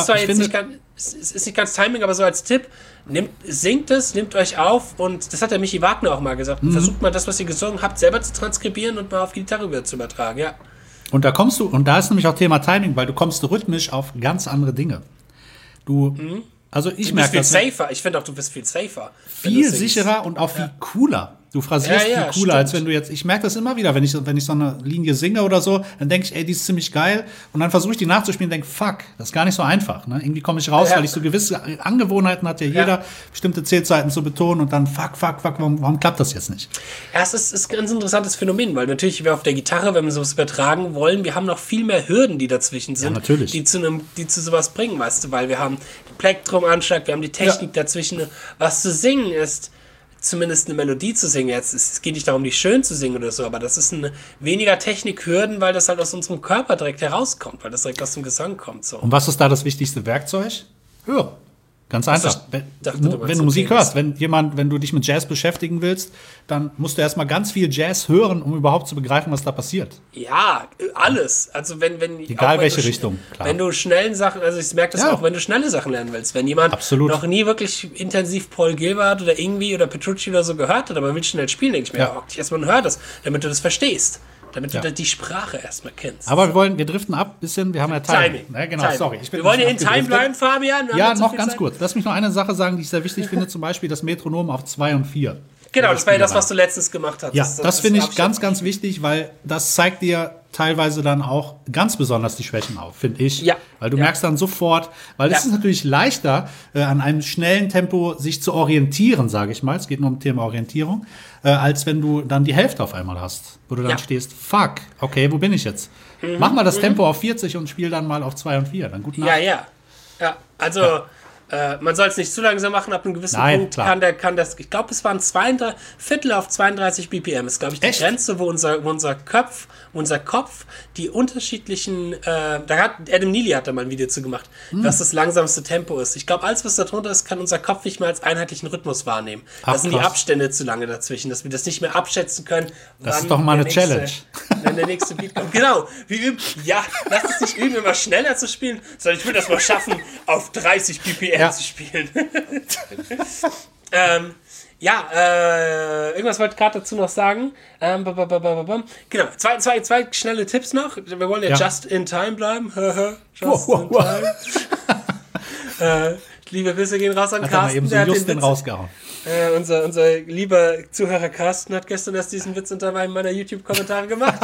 es ist nicht ganz Timing, aber so als Tipp, singt es, nehmt euch auf und das hat der Michi Wagner auch mal gesagt. Versucht mal das, was ihr gesungen habt, selber zu transkribieren und mal auf die Gitarre wieder zu übertragen, ja. Und da ist nämlich auch Thema Timing, weil du kommst rhythmisch auf ganz andere Dinge. Also ich merke das. Safer. Ich finde auch, du bist viel safer. Viel sicherer und auch viel cooler. Du phrasierst viel cooler, stimmt. als wenn du jetzt, ich merke das immer wieder, wenn ich so eine Linie singe oder so, dann denke ich, die ist ziemlich geil und dann versuche ich die nachzuspielen und denke, fuck, das ist gar nicht so einfach. Ne? Irgendwie komme ich raus, weil ich so gewisse Angewohnheiten hat jeder, bestimmte Zählzeiten zu betonen und dann fuck, warum klappt das jetzt nicht? Ja, es ist ein ganz interessantes Phänomen, weil natürlich wir auf der Gitarre, wenn wir sowas übertragen wollen, wir haben noch viel mehr Hürden, die dazwischen sind, die zu sowas bringen, weißt du, weil wir haben den Plektrumanschlag, wir haben die Technik dazwischen, was zu singen ist, zumindest eine Melodie zu singen. Jetzt, es geht nicht darum, die schön zu singen oder so, aber das ist weniger Technikhürden, weil das halt aus unserem Körper direkt herauskommt, weil das direkt aus dem Gesang kommt. So. Und was ist da das wichtigste Werkzeug? Hören. Ganz einfach. Wenn du Musik hörst, wenn du dich mit Jazz beschäftigen willst, dann musst du erstmal ganz viel Jazz hören, um überhaupt zu begreifen, was da passiert. Ja, alles. Also egal welche Richtung. Klar. Wenn du schnellen Sachen, also ich merke das auch, wenn du schnelle Sachen lernen willst. Wenn jemand noch nie wirklich intensiv Paul Gilbert oder irgendwie oder Petrucci oder so gehört hat, aber will schnell spielen, denke ich mir, erstmal hör das, damit du das verstehst. Damit du die Sprache erstmal kennst. Aber wir driften ab ein bisschen, wir haben ja Timing. Ja, genau, Timing. Sorry. Wir wollen ja in Time bleiben, Fabian. Ja, noch ganz kurz. Lass mich noch eine Sache sagen, die ich sehr wichtig finde, zum Beispiel das Metronom auf 2 und 4. Genau, das war ja das, was du letztens gemacht hast. Ja, das finde ich ganz, ganz wichtig, weil das zeigt dir teilweise dann auch ganz besonders die Schwächen auf, finde ich. Ja. Weil du merkst dann sofort, weil es ist natürlich leichter, an einem schnellen Tempo sich zu orientieren, sage ich mal. Es geht nur um das Thema Orientierung, als wenn du dann die Hälfte auf einmal hast, wo du dann stehst, fuck, okay, wo bin ich jetzt? Mach mal das Tempo auf 40 und spiel dann mal auf 2 und 4, dann gut nach. Ja, also man soll es nicht zu langsam machen, ab einem gewissen Punkt kann das, ich glaube, es waren Viertel auf 32 BPM, ist, glaube ich, die Grenze, wo unser Kopf die unterschiedlichen, da hat Adam Neely hat da mal ein Video zu gemacht, was das langsamste Tempo ist. Ich glaube, alles, was da drunter ist, kann unser Kopf nicht mehr als einheitlichen Rhythmus wahrnehmen. Da sind die Abstände zu lange dazwischen, dass wir das nicht mehr abschätzen können. Das ist doch mal eine Challenge. Wenn der nächste Beat kommt. Genau, wir üben, lass uns nicht üben, immer schneller zu spielen, sondern ich will das mal schaffen, auf 30 BPM zu spielen. Irgendwas wollte ich gerade dazu noch sagen. Genau, zwei schnelle Tipps noch. Wir wollen ja just in time bleiben. Just in time. Liebe Grüße gehen raus an Carsten. Hat eben so just den rausgehauen. Unser lieber Zuhörer Carsten hat gestern erst diesen Witz unter meiner YouTube-Kommentare gemacht.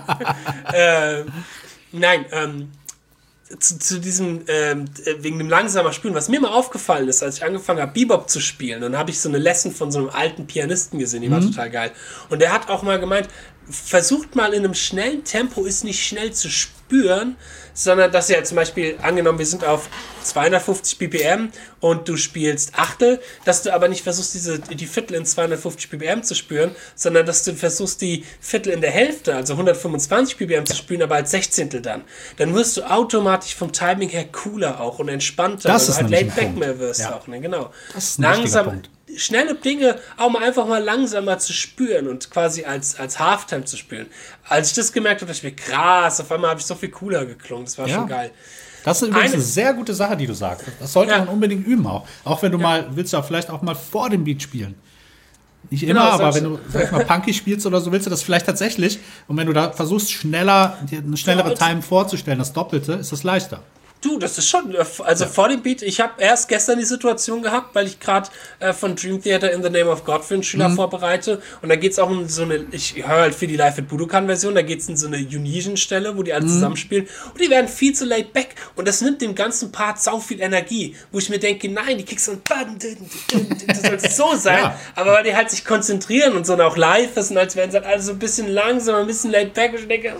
Zu diesem, wegen dem langsamer Spielen, was mir mal aufgefallen ist, als ich angefangen habe, Bebop zu spielen, dann habe ich so eine Lesson von so einem alten Pianisten gesehen, die war total geil. Und der hat auch mal gemeint, versucht mal in einem schnellen Tempo, ist nicht schnell zu spüren, sondern dass ja zum Beispiel, angenommen, wir sind auf 250 BPM und du spielst Achtel, dass du aber nicht versuchst, die Viertel in 250 BPM zu spüren, sondern dass du versuchst, die Viertel in der Hälfte, also 125 BPM zu spüren, aber als Sechzehntel dann. Dann wirst du automatisch vom Timing her cooler auch und entspannter, das weil du halt laid back Punkt. mehr wirst Ja. auch, ne? Genau. Das ist ein langsam Punkt. Schnelle Dinge auch mal einfach mal langsamer zu spüren und quasi als Halftime zu spielen. Als ich das gemerkt habe, dachte ich mir, krass, auf einmal habe ich so viel cooler geklungen. Das war schon geil. Das ist übrigens eine sehr gute Sache, die du sagst. Das sollte man unbedingt üben auch. Auch wenn du willst ja vielleicht auch mal vor dem Beat spielen. Nicht immer, aber wenn du, sag ich mal, Punky spielst oder so, willst du das vielleicht tatsächlich. Und wenn du da versuchst, dir eine schnellere Time vorzustellen, das Doppelte, ist das leichter. Du, das ist schon, also vor dem Beat, ich habe erst gestern die Situation gehabt, weil ich gerade von Dream Theater in the Name of God für einen Schüler vorbereite und da geht es auch um so eine, ich höre halt für die Live at Budokan Version, da geht es in so eine Unison-Stelle, wo die alle zusammenspielen und die werden viel zu laid back und das nimmt dem ganzen Part sau viel Energie, wo ich mir denke, nein, die kriegst du das soll so sein, aber weil die halt sich konzentrieren und so und auch live ist und als wären sie halt alle so ein bisschen langsam, ein bisschen laid back und ich denke,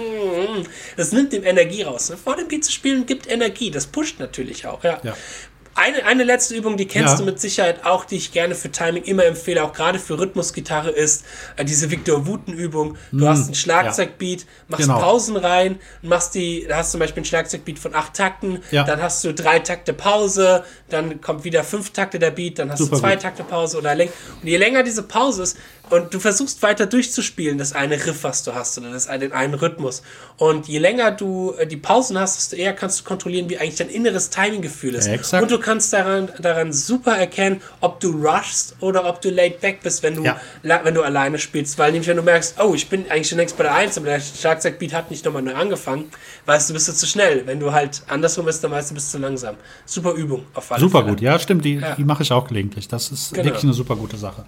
das nimmt dem Energie raus. Vor dem Beat zu spielen gibt Energie, das pusht natürlich auch, ja. Eine letzte Übung, die kennst du mit Sicherheit auch, die ich gerne für Timing immer empfehle, auch gerade für Rhythmusgitarre, ist diese Victor Wooten-Übung. Du hast einen Schlagzeugbeat, machst Pausen rein, da hast du zum Beispiel einen Schlagzeugbeat von 8 Takten, dann hast du 3 Takte Pause, dann kommt wieder 5 Takte der Beat, dann hast du 2 Takte Pause oder länger. Und je länger diese Pause ist und du versuchst weiter durchzuspielen, das eine Riff, was du hast, oder den einen Rhythmus. Und je länger du die Pausen hast, desto eher kannst du kontrollieren, wie eigentlich dein inneres Timing-Gefühl ist. Exakt. Und du kannst daran super erkennen, ob du rushst oder ob du laid back bist, wenn du alleine spielst. Weil nämlich, wenn du merkst, oh, ich bin eigentlich schon längst bei der 1, aber der Schlagzeugbeat hat nicht nochmal neu angefangen, weißt du, bist du zu schnell. Wenn du halt andersrum bist, dann weißt du, bist du zu langsam. Super Übung auf alle Fälle. Super gut, ja, stimmt, die mache ich auch gelegentlich. Das ist wirklich eine super gute Sache.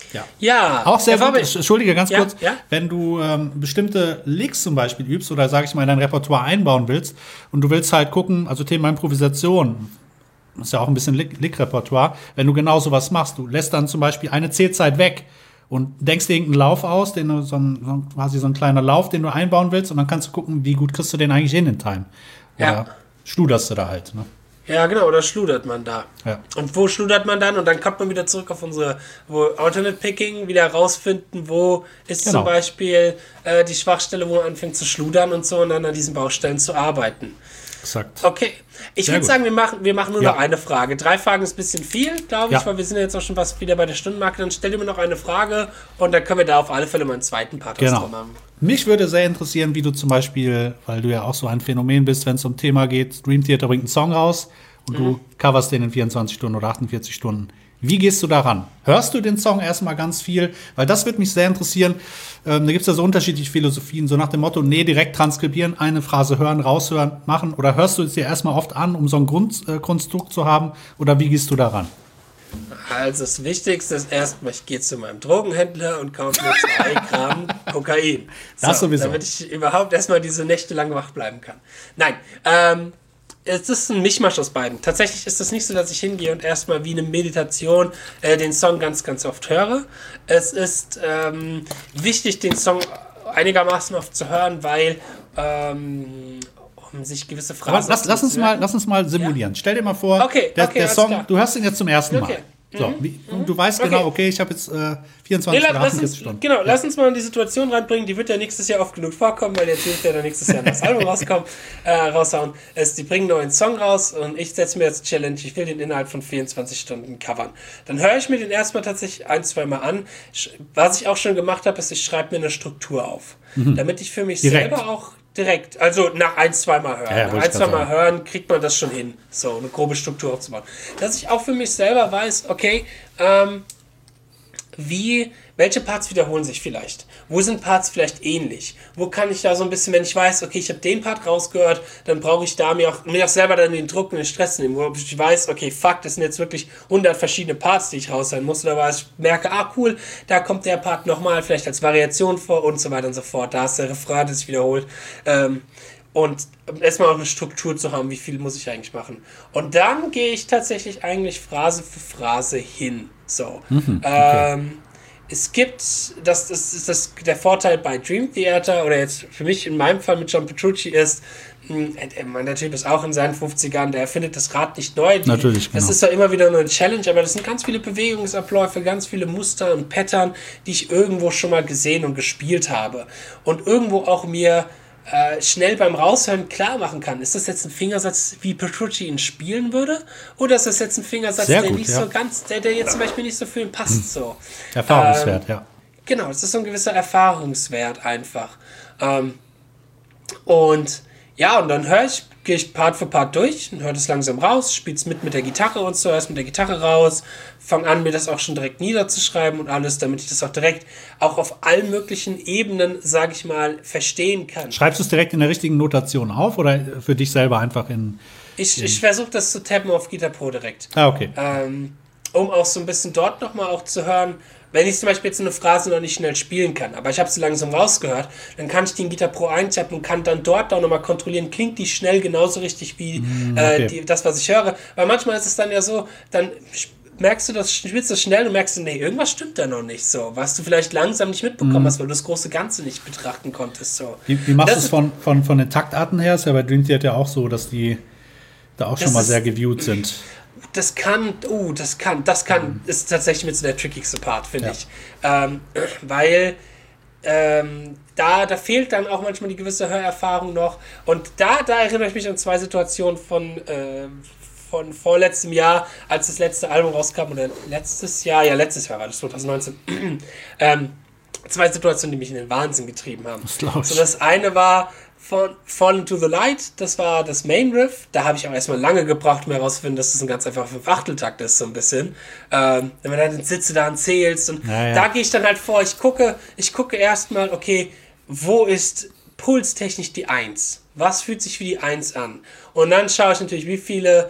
Ja. Auch sehr gut, entschuldige, ganz kurz, wenn du bestimmte Licks zum Beispiel übst oder, sag ich mal, in dein Repertoire einbauen willst und du willst halt gucken, also Thema Improvisation, das ist ja auch ein bisschen Lick-Repertoire, wenn du genau sowas machst, du lässt dann zum Beispiel eine C-Zeit weg und denkst dir irgendeinen Lauf aus, quasi so ein kleiner Lauf, den du einbauen willst und dann kannst du gucken, wie gut kriegst du den eigentlich in Time. Oder schluderst du da halt, ne? Ja, genau, oder schludert man da. Ja. Und wo schludert man dann? Und dann kommt man wieder zurück auf unsere Alternate Picking, wieder rausfinden, wo ist zum Beispiel die Schwachstelle, wo man anfängt zu schludern und so und dann an diesen Baustellen zu arbeiten. Exakt. Okay, ich würde sagen, wir machen nur noch eine Frage. 3 Fragen ist ein bisschen viel, glaube ich, weil wir sind ja jetzt auch schon fast wieder bei der Stundenmarke. Dann stell dir mir noch eine Frage und dann können wir da auf alle Fälle mal einen zweiten Part machen. Mich würde sehr interessieren, wie du zum Beispiel, weil du ja auch so ein Phänomen bist, wenn es um Thema geht, Dream Theater bringt einen Song raus und du coverst den in 24 Stunden oder 48 Stunden. Wie gehst du daran? Hörst du den Song erstmal ganz viel? Weil das würde mich sehr interessieren. Da gibt es ja so unterschiedliche Philosophien, so nach dem Motto, nee, direkt transkribieren, eine Phrase hören, raushören, machen. Oder hörst du es dir erstmal oft an, um so ein Grundkonstrukt zu haben? Oder wie gehst du daran? Also das Wichtigste ist erstmal, ich gehe zu meinem Drogenhändler und kaufe mir 2 Gramm Kokain. Das sowieso. Damit ich überhaupt erstmal diese Nächte lang wach bleiben kann. Nein, es ist ein Mischmasch aus beiden. Tatsächlich ist es nicht so, dass ich hingehe und erstmal wie eine Meditation den Song ganz, ganz oft höre. Es ist wichtig, den Song einigermaßen oft zu hören, weil um sich gewisse Phrasen... Lass uns mal simulieren. Stell dir mal vor, der Song, du hörst ihn jetzt zum ersten Mal. So, du weißt genau, okay, ich habe jetzt 24 oder 48 Stunden. Genau, lass uns mal in die Situation reinbringen, die wird ja nächstes Jahr oft genug vorkommen, weil jetzt wird ja dann nächstes Jahr das Album raushauen. Die bringen einen neuen Song raus und ich setze mir jetzt Challenge, ich will den innerhalb von 24 Stunden covern. Dann höre ich mir den erstmal tatsächlich 1-2 Mal an. Was ich auch schon gemacht habe, ist, ich schreibe mir eine Struktur auf, damit ich für mich selber auch direkt, also nach 1-2 Mal hören. Nach 1-2 Mal hören kriegt man das schon hin, so eine grobe Struktur aufzubauen. Dass ich auch für mich selber weiß, okay, welche Parts wiederholen sich vielleicht? Wo sind Parts vielleicht ähnlich? Wo kann ich da so ein bisschen, wenn ich weiß, okay, ich habe den Part rausgehört, dann brauche ich da mir auch selber dann den Druck und den Stress nehmen, wo ich weiß, okay, fuck, das sind jetzt wirklich 100 verschiedene Parts, die ich raushören muss, oder was ich merke, cool, da kommt der Part nochmal vielleicht als Variation vor und so weiter und so fort. Da ist der Refrain, das sich wiederholt. Und erstmal auch eine Struktur zu haben, wie viel muss ich eigentlich machen. Und dann gehe ich tatsächlich eigentlich Phrase für Phrase hin. So. Okay. es gibt, das ist der Vorteil bei Dream Theater oder jetzt für mich in meinem Fall mit John Petrucci ist, der Typ ist auch in seinen 50ern, der erfindet das Rad nicht neu. Natürlich, genau. Das ist ja immer wieder nur eine Challenge, aber das sind ganz viele Bewegungsabläufe, ganz viele Muster und Pattern, die ich irgendwo schon mal gesehen und gespielt habe. Und irgendwo auch mir schnell beim Raushören klar machen kann, ist das jetzt ein Fingersatz, wie Petrucci ihn spielen würde? Oder ist das jetzt ein Fingersatz, Sehr der gut, nicht ja. so ganz, der jetzt zum Beispiel nicht so für ihn passt? So. Erfahrungswert, ja. Genau, es ist so ein gewisser Erfahrungswert einfach. Und ja, und dann gehe ich Part für Part durch und höre das langsam raus, spiele es mit der Gitarre und so, erst mit der Gitarre raus, fange an, mir das auch schon direkt niederzuschreiben und alles, damit ich das auch direkt auch auf allen möglichen Ebenen, sage ich mal, verstehen kann. Schreibst du es direkt in der richtigen Notation auf oder für dich selber einfach in... Ich versuche das zu tappen auf Guitar Pro direkt. Ah, okay. Um auch so ein bisschen dort nochmal auch zu hören, wenn ich zum Beispiel jetzt eine Phrase noch nicht schnell spielen kann, aber ich habe sie langsam rausgehört, dann kann ich die in Guitar Pro eintappen und kann dann dort auch nochmal kontrollieren, klingt die schnell genauso richtig wie das, was ich höre. Weil manchmal ist es dann ja so, dann merkst du das, spielst du schnell und merkst du, nee, irgendwas stimmt da noch nicht so, was du vielleicht langsam nicht mitbekommen hast, weil du das große Ganze nicht betrachten konntest. So. Wie machst du es von den Taktarten her? Ist ja bei Dream Theater auch so, dass die da auch schon mal sehr geviewt sind. Das ist tatsächlich mit so der trickigste Part, finde ich. Weil da fehlt dann auch manchmal die gewisse Hörerfahrung noch. Und da erinnere ich mich an zwei Situationen von vorletztem Jahr, als das letzte Album rauskam, oder letztes Jahr war das 2019. Zwei Situationen, die mich in den Wahnsinn getrieben haben. Das eine war von Fall Into the Light, das war das Main Riff. Da habe ich auch erstmal lange gebraucht, um herauszufinden, dass das ein ganz einfacher 5/8-Takt ist, so ein bisschen. Wenn man dann den Sitze da zählst. Und da gehe ich dann halt vor, ich gucke erstmal, okay, wo ist pulstechnisch die 1? Was fühlt sich wie die 1 an? Und dann schaue ich natürlich, wie viele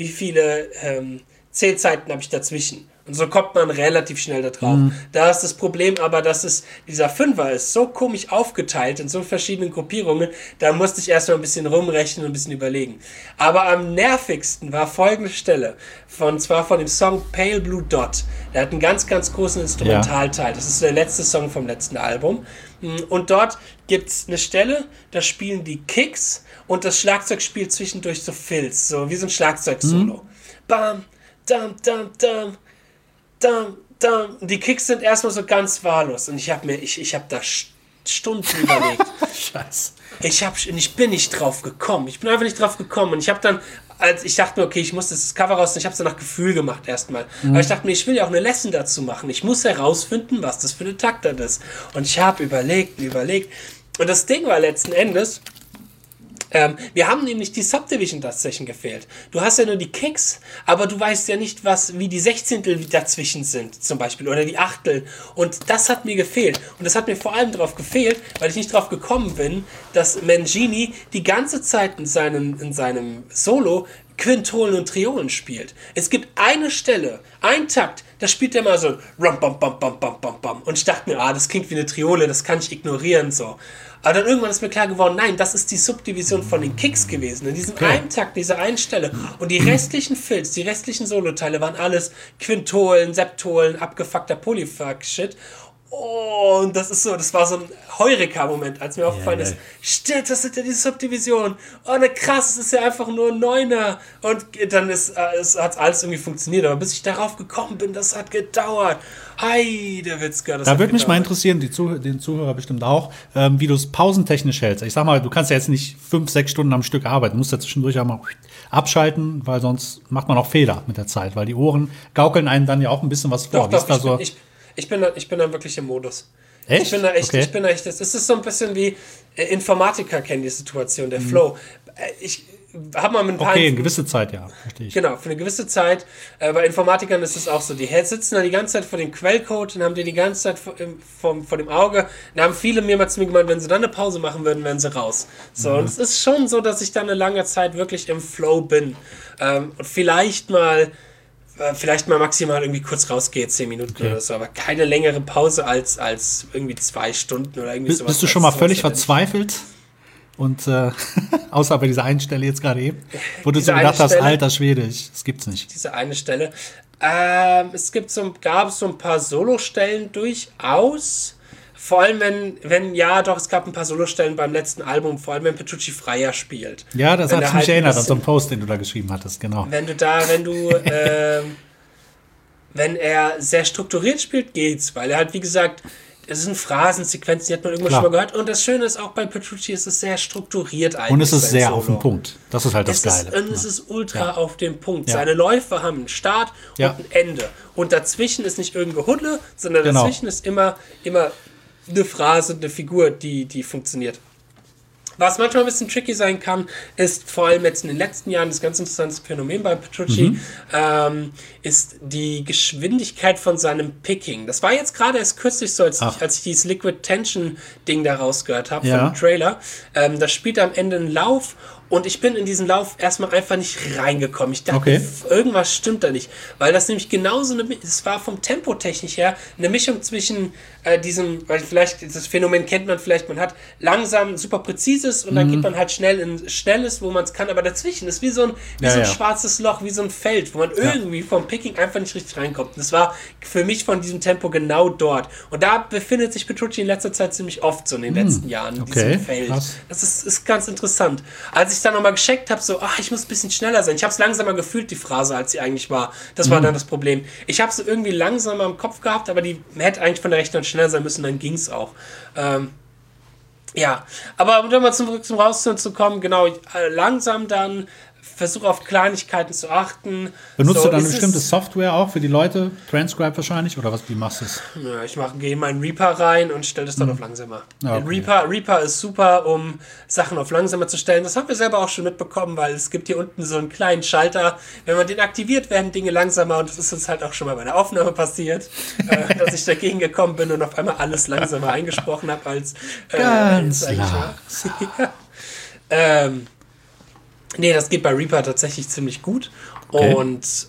Zählzeiten habe ich dazwischen. Und so kommt man relativ schnell da drauf. Da ist das Problem aber, dass dieser Fünfer ist so komisch aufgeteilt in so verschiedenen Gruppierungen, da musste ich erstmal ein bisschen rumrechnen und ein bisschen überlegen. Aber am nervigsten war folgende Stelle, zwar von dem Song Pale Blue Dot. Der hat einen ganz, ganz großen Instrumentalteil. Das ist der letzte Song vom letzten Album. Und dort gibt es eine Stelle, da spielen die Kicks und das Schlagzeug spielt zwischendurch so Filz, so wie so ein Schlagzeug-Solo. Bam, dam, dam, dam. Die Kicks sind erstmal so ganz wahllos und ich habe da Stunden überlegt. Scheiße. Ich bin nicht drauf gekommen. Ich bin einfach nicht drauf gekommen und ich habe dann, als ich dachte mir, okay, ich muss das Cover raus, und ich habe es dann nach Gefühl gemacht erstmal. Aber ich dachte mir, ich will ja auch eine Lesson dazu machen. Ich muss herausfinden, was das für eine Taktart ist. Und ich habe überlegt. Und das Ding war letzten Endes, wir haben nämlich die Subdivision dazwischen gefehlt. Du hast ja nur die Kicks, aber du weißt ja nicht, wie die Sechzehntel dazwischen sind, zum Beispiel, oder die Achtel. Und das hat mir gefehlt. Und das hat mir vor allem darauf gefehlt, weil ich nicht drauf gekommen bin, dass Mangini die ganze Zeit in seinem Solo Quintolen und Triolen spielt. Es gibt eine Stelle, einen Takt, da spielt er mal so rum, bam, bam, bam, bam, bam, bam. Und ich dachte mir, das klingt wie eine Triole, das kann ich ignorieren, so. Aber dann irgendwann ist mir klar geworden, nein, das ist die Subdivision von den Kicks gewesen. In diesem einen Takt, dieser einen Stelle. Und die restlichen Filz, die restlichen Soloteile waren alles Quintolen, Septolen, abgefuckter Polyfuck-Shit. Und das war so ein Heureka-Moment, als mir aufgefallen ist, stimmt, das sind ja die Subdivisionen. Oh, ne krass, das ist ja einfach nur ein Neuner. Und dann hat alles irgendwie funktioniert. Aber bis ich darauf gekommen bin, das hat gedauert. Der Witzka, das Da würde mich mal interessieren, den Zuhörer bestimmt auch, wie du es pausentechnisch hältst. Ich sag mal, du kannst ja jetzt nicht 5-6 Stunden am Stück arbeiten. Du musst ja zwischendurch auch mal abschalten, weil sonst macht man auch Fehler mit der Zeit. Weil die Ohren gaukeln einem dann ja auch ein bisschen was vor. Ich bin da wirklich im Modus. Echt? Ich bin da echt, das ist so ein bisschen wie Informatiker kennen die Situation, der Flow. Ich habe mal mit ein paar... Okay, eine gewisse Zeit, ja, verstehe ich. Genau, für eine gewisse Zeit. Bei Informatikern ist es auch so, die sitzen da die ganze Zeit vor dem Quellcode und haben die ganze Zeit vor dem Auge. Da haben viele mir mal zu mir gemeint, wenn sie dann eine Pause machen würden, wären sie raus. So, und es ist schon so, dass ich dann eine lange Zeit wirklich im Flow bin. Und vielleicht mal maximal irgendwie kurz rausgehe, 10 Minuten oder so, aber keine längere Pause als irgendwie 2 Stunden oder irgendwie sowas. Bist du schon mal völlig verzweifelt? Und außer bei dieser einen Stelle jetzt gerade eben, wo du so gedacht hast, alter Schwede, das gibt's nicht. Diese eine Stelle. Es gab so ein paar Solostellen durchaus. Vor allem, es gab ein paar Solostellen beim letzten Album, vor allem wenn Petrucci freier spielt. Ja, das Wenn hat er mich halt erinnert an so einen Post, den du da geschrieben hattest, genau. Wenn er sehr strukturiert spielt, geht's, weil er halt, wie gesagt, es sind Phrasensequenzen, die hat man irgendwo schon mal gehört. Und das Schöne ist auch bei Petrucci, es ist sehr strukturiert eigentlich. Und es ist sehr auf den Punkt. Das ist halt das Geile. Es ist ultra auf den Punkt. Seine Läufe haben einen Start und ein Ende. Und dazwischen ist nicht irgendwo Huddle, sondern dazwischen ist immer eine Phrase, eine Figur, die funktioniert. Was manchmal ein bisschen tricky sein kann, ist vor allem jetzt in den letzten Jahren das ganz interessante Phänomen bei Petrucci, ist die Geschwindigkeit von seinem Picking. Das war jetzt gerade erst kürzlich so, als ich dieses Liquid Tension Ding da rausgehört habe vom Trailer. Da spielt er am Ende einen Lauf und ich bin in diesen Lauf erstmal einfach nicht reingekommen. Ich dachte, irgendwas stimmt da nicht. Weil das nämlich genauso es war vom Tempo technisch her eine Mischung zwischen weil vielleicht, das Phänomen kennt man vielleicht, man hat langsam super präzises und dann geht man halt schnell in Schnelles, wo man es kann, aber dazwischen ist wie so ein schwarzes Loch, wie so ein Feld, wo man irgendwie vom Picking einfach nicht richtig reinkommt. Und das war für mich von diesem Tempo genau dort. Und da befindet sich Petrucci in letzter Zeit ziemlich oft so in den letzten Jahren in diesem Feld. Krass. Das ist ganz interessant. Als ich dann nochmal gecheckt habe, ich muss ein bisschen schneller sein. Ich habe es langsamer gefühlt, die Phrase, als sie eigentlich war. Das war dann das Problem. Ich habe sie irgendwie langsamer im Kopf gehabt, aber die hätte eigentlich von der Rechnung schneller sein müssen, dann ging es auch. Aber um mal zum Rauszuholen zu kommen, genau, langsam dann versuche auf Kleinigkeiten zu achten. Benutzt du dann eine bestimmte Software auch für die Leute? Transcribe wahrscheinlich? Oder wie machst du es? Ja, ich gehe in meinen Reaper rein und stelle das dann auf langsamer. Reaper ist super, um Sachen auf langsamer zu stellen. Das haben wir selber auch schon mitbekommen, weil es gibt hier unten so einen kleinen Schalter. Wenn man den aktiviert, werden Dinge langsamer und das ist uns halt auch schon mal bei der Aufnahme passiert, dass ich dagegen gekommen bin und auf einmal alles langsamer eingesprochen habe als ganz Nee, das geht bei Reaper tatsächlich ziemlich gut. Und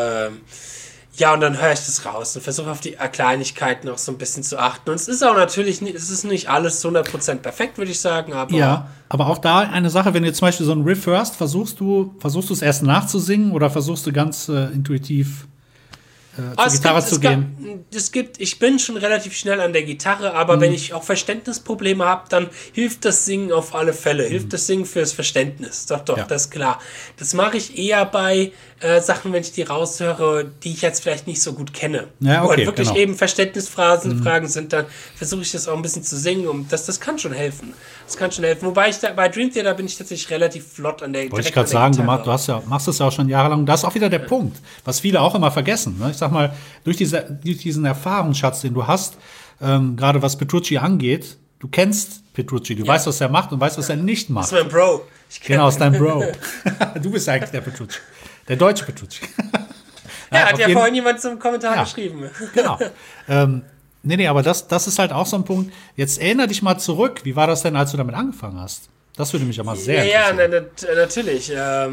und dann höre ich das raus und versuche auf die Kleinigkeiten auch so ein bisschen zu achten. Und es ist auch natürlich nicht alles 100% perfekt, würde ich sagen. Aber auch da eine Sache, wenn du jetzt zum Beispiel so einen Riff hörst, versuchst du es erst nachzusingen oder versuchst du ganz intuitiv zur Gitarre zu gehen? Ich bin schon relativ schnell an der Gitarre, aber wenn ich auch Verständnisprobleme habe, dann hilft das Singen auf alle Fälle. Hilft das Singen fürs Verständnis. Doch, das ist klar. Das mache ich eher bei Sachen, wenn ich die raushöre, die ich jetzt vielleicht nicht so gut kenne. Ja, okay, wo halt wirklich eben Verständnisfragen sind, dann versuche ich das auch ein bisschen zu singen. Und das kann schon helfen. Das kann schon helfen. Wobei bei Dream Theater bin ich tatsächlich relativ flott an der Wollte ich gerade sagen, du machst das ja auch schon jahrelang. Das ist auch wieder der Punkt, was viele auch immer vergessen. Ne? Ich sag mal, durch diesen Erfahrungsschatz, den du hast, gerade was Petrucci angeht, du kennst Petrucci, du weißt, was er macht und weißt, was er nicht macht. Das ist mein Bro. Genau, ist dein Bro. Du bist eigentlich der Petrucci. Der deutsche Petrucci. Hat ja vorhin jemand zum Kommentar geschrieben. Genau. Nee, aber das ist halt auch so ein Punkt. Jetzt erinnere dich mal zurück. Wie war das denn, als du damit angefangen hast? Das würde mich ja mal sehr interessieren. Ja, natürlich.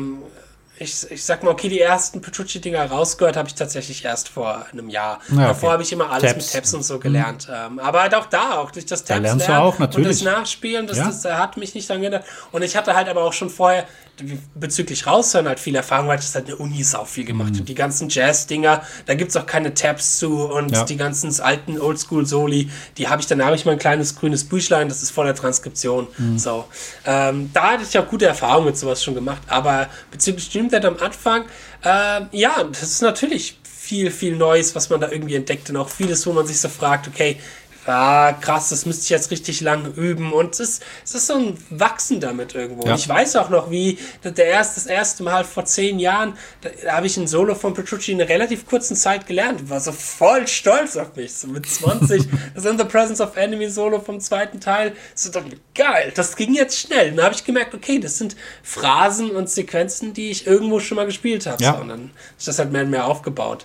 Ich sag mal, okay, die ersten Petrucci-Dinger rausgehört habe ich tatsächlich erst vor einem Jahr. Davor habe ich immer alles mit Tabs und so gelernt. Aber halt auch durch das Tabs lernen und das Nachspielen, das hat mich nicht daran geändert. Und ich hatte halt aber auch schon vorher bezüglich Raushören halt viel Erfahrung, weil ich das halt in der Uni sau viel gemacht habe. Die ganzen Jazz-Dinger, da gibt es auch keine Tabs zu und die ganzen alten Oldschool-Soli, da habe ich mal ein kleines grünes Büchlein, das ist vor der Transkription. So. Da hatte ich auch gute Erfahrungen mit sowas schon gemacht, aber bezüglich Dream Theater am Anfang, das ist natürlich viel Neues, was man da irgendwie entdeckt und auch vieles, wo man sich so fragt, okay, krass, das müsste ich jetzt richtig lang üben und es ist so ein Wachsen damit irgendwo. Und ich weiß auch noch, wie das erste Mal vor 10 Jahren, da habe ich ein Solo von Petrucci in einer relativ kurzen Zeit gelernt, war so voll stolz auf mich, so mit 20, das In the Presence of Enemy Solo vom zweiten Teil, so geil, das ging jetzt schnell. Und dann habe ich gemerkt, okay, das sind Phrasen und Sequenzen, die ich irgendwo schon mal gespielt habe. So, und dann ist das halt mehr und mehr aufgebaut.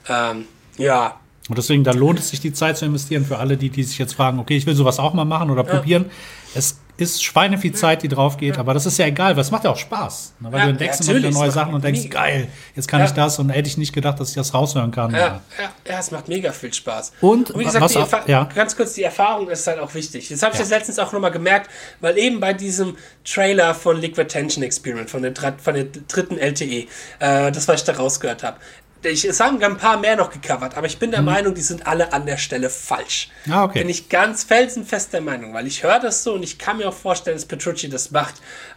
Und deswegen, da lohnt es sich, die Zeit zu investieren für alle, die sich jetzt fragen, okay, ich will sowas auch mal machen oder probieren. Es ist schweineviel Zeit, die drauf geht, aber das ist ja egal, weil es macht ja auch Spaß. Ne? Weil du entdeckst immer wieder neue Sachen und denkst, geil, jetzt kann ich das und hätte ich nicht gedacht, dass ich das raushören kann. Es macht mega viel Spaß. Und wie gesagt, ganz kurz, die Erfahrung ist halt auch wichtig. Jetzt habe ich das letztens auch nochmal gemerkt, weil eben bei diesem Trailer von Liquid Tension Experiment, von der dritten LTE, das, was ich da rausgehört habe, es haben ein paar mehr noch gecovert, aber ich bin der Meinung, die sind alle an der Stelle falsch. Ah, okay. Bin ich ganz felsenfest der Meinung, weil ich höre das so und ich kann mir auch vorstellen, dass Petrucci das macht,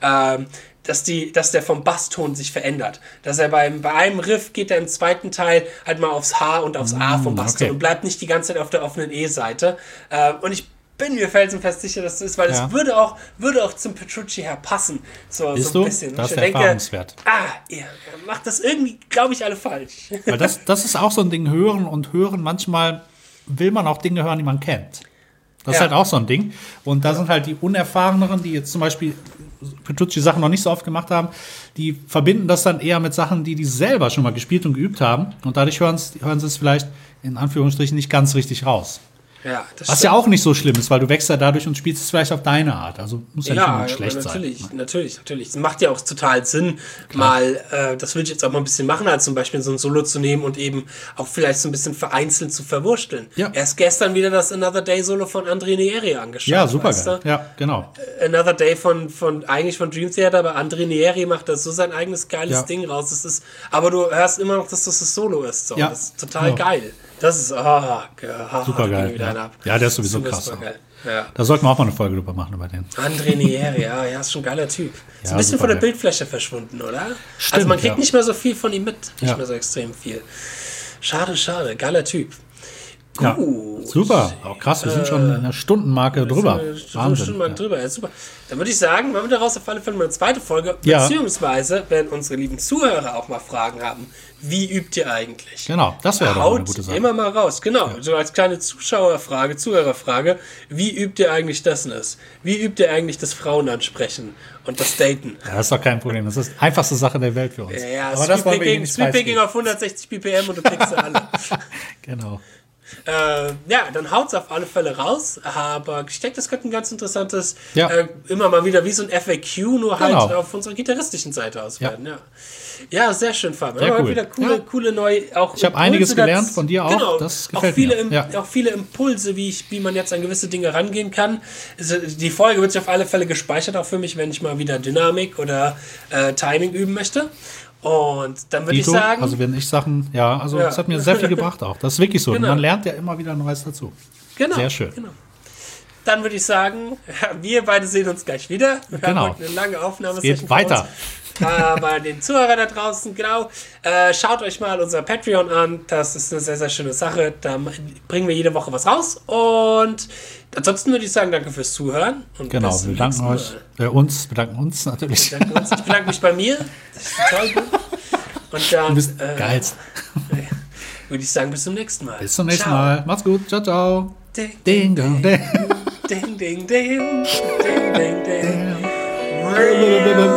dass der vom Basston sich verändert. Dass er bei einem Riff geht er im zweiten Teil halt mal aufs H und aufs A vom Basston und bleibt nicht die ganze Zeit auf der offenen E-Seite. Und ich bin mir felsenfest sicher, dass das ist, weil das würde auch zum Petrucci her passen. So ein bisschen. Das ist erfahrungswert. Ihr macht das irgendwie, glaube ich, alle falsch. Weil das ist auch so ein Ding, hören. Manchmal will man auch Dinge hören, die man kennt. Das ist halt auch so ein Ding. Und da sind halt die Unerfahreneren, die jetzt zum Beispiel Petrucci Sachen noch nicht so oft gemacht haben, die verbinden das dann eher mit Sachen, die selber schon mal gespielt und geübt haben. Und dadurch hören sie es vielleicht in Anführungsstrichen nicht ganz richtig raus. Ja, was ja auch nicht so schlimm ist, weil du wächst ja dadurch und spielst es vielleicht auf deine Art. Also muss ja nicht immer schlecht sein. Natürlich. Es macht ja auch total Sinn, das will ich jetzt auch mal ein bisschen machen, als zum Beispiel so ein Solo zu nehmen und eben auch vielleicht so ein bisschen vereinzelt zu verwursteln. Ja. Erst gestern wieder das Another Day Solo von André Nieri angeschaut. Ja, super geil. Ja, genau. Another Day eigentlich von Dream Theater, aber André Nieri macht da so sein eigenes geiles Ding raus. Aber du hörst immer noch, dass das Solo ist. So. Ja. Das ist total geil. Das ist super geil. Ja, der ist sowieso krass. Ja. Da sollten wir auch mal eine Folge drüber machen über den. André Nieri, ist schon ein geiler Typ. Ist ein bisschen von der Bildfläche verschwunden, oder? Stimmt, also man kriegt nicht mehr so viel von ihm mit. Nicht mehr so extrem viel. Schade. Geiler Typ. Ja, super. Auch krass, wir sind schon eine Stundenmarke drüber. Stundenmarke drüber, ja, super. Dann würde ich sagen, machen wir daraus auf alle Fälle mal eine zweite Folge. Beziehungsweise, wenn unsere lieben Zuhörer auch mal Fragen haben, wie übt ihr eigentlich? Genau, das wäre doch eine gute Sache. Immer mal raus, genau. Ja. So als kleine Zuhörerfrage, wie übt ihr eigentlich das? Wie übt ihr eigentlich das Frauenansprechen und das Daten? Ja, das ist doch kein Problem. Das ist die einfachste Sache der Welt für uns. Ja, aber das wollen wir nicht Sweeping auf 160 ppm und du kriegst sie alle. Genau. Dann haut's auf alle Fälle raus, aber ich denke, das könnte ein ganz interessantes, immer mal wieder wie so ein FAQ, nur halt auf unserer gitarristischen Seite aus werden. Ja, sehr schön, Fabian. Sehr cool. Wieder coole neue, auch ich habe einiges gelernt von dir auch. Genau, das gefällt mir. Auch viele Impulse, wie man jetzt an gewisse Dinge rangehen kann. Die Folge wird sich auf alle Fälle gespeichert, auch für mich, wenn ich mal wieder Dynamik oder Timing üben möchte. Und dann würde ich sagen... Also wenn ich Sachen... das hat mir sehr viel gebracht auch. Das ist wirklich so. Genau. Man lernt ja immer wieder Neues dazu. Genau. Sehr schön. Genau. Dann würde ich sagen, wir beide sehen uns gleich wieder. Wir haben heute eine lange Aufnahme. Geht weiter. Aber den Zuhörern da draußen, schaut euch mal unser Patreon an. Das ist eine sehr, sehr schöne Sache. Da bringen wir jede Woche was raus. Und ansonsten würde ich sagen, danke fürs Zuhören. Und wir bedanken uns natürlich. Ich bedanke mich bei mir. Das ist total gut. Und dann, du bist geilst. Würde ich sagen, bis zum nächsten Mal. Bis zum nächsten Mal. Macht's gut. Ciao, ciao. Ding, ding, ding. Ding, ding, ding. Ding, ding, ding.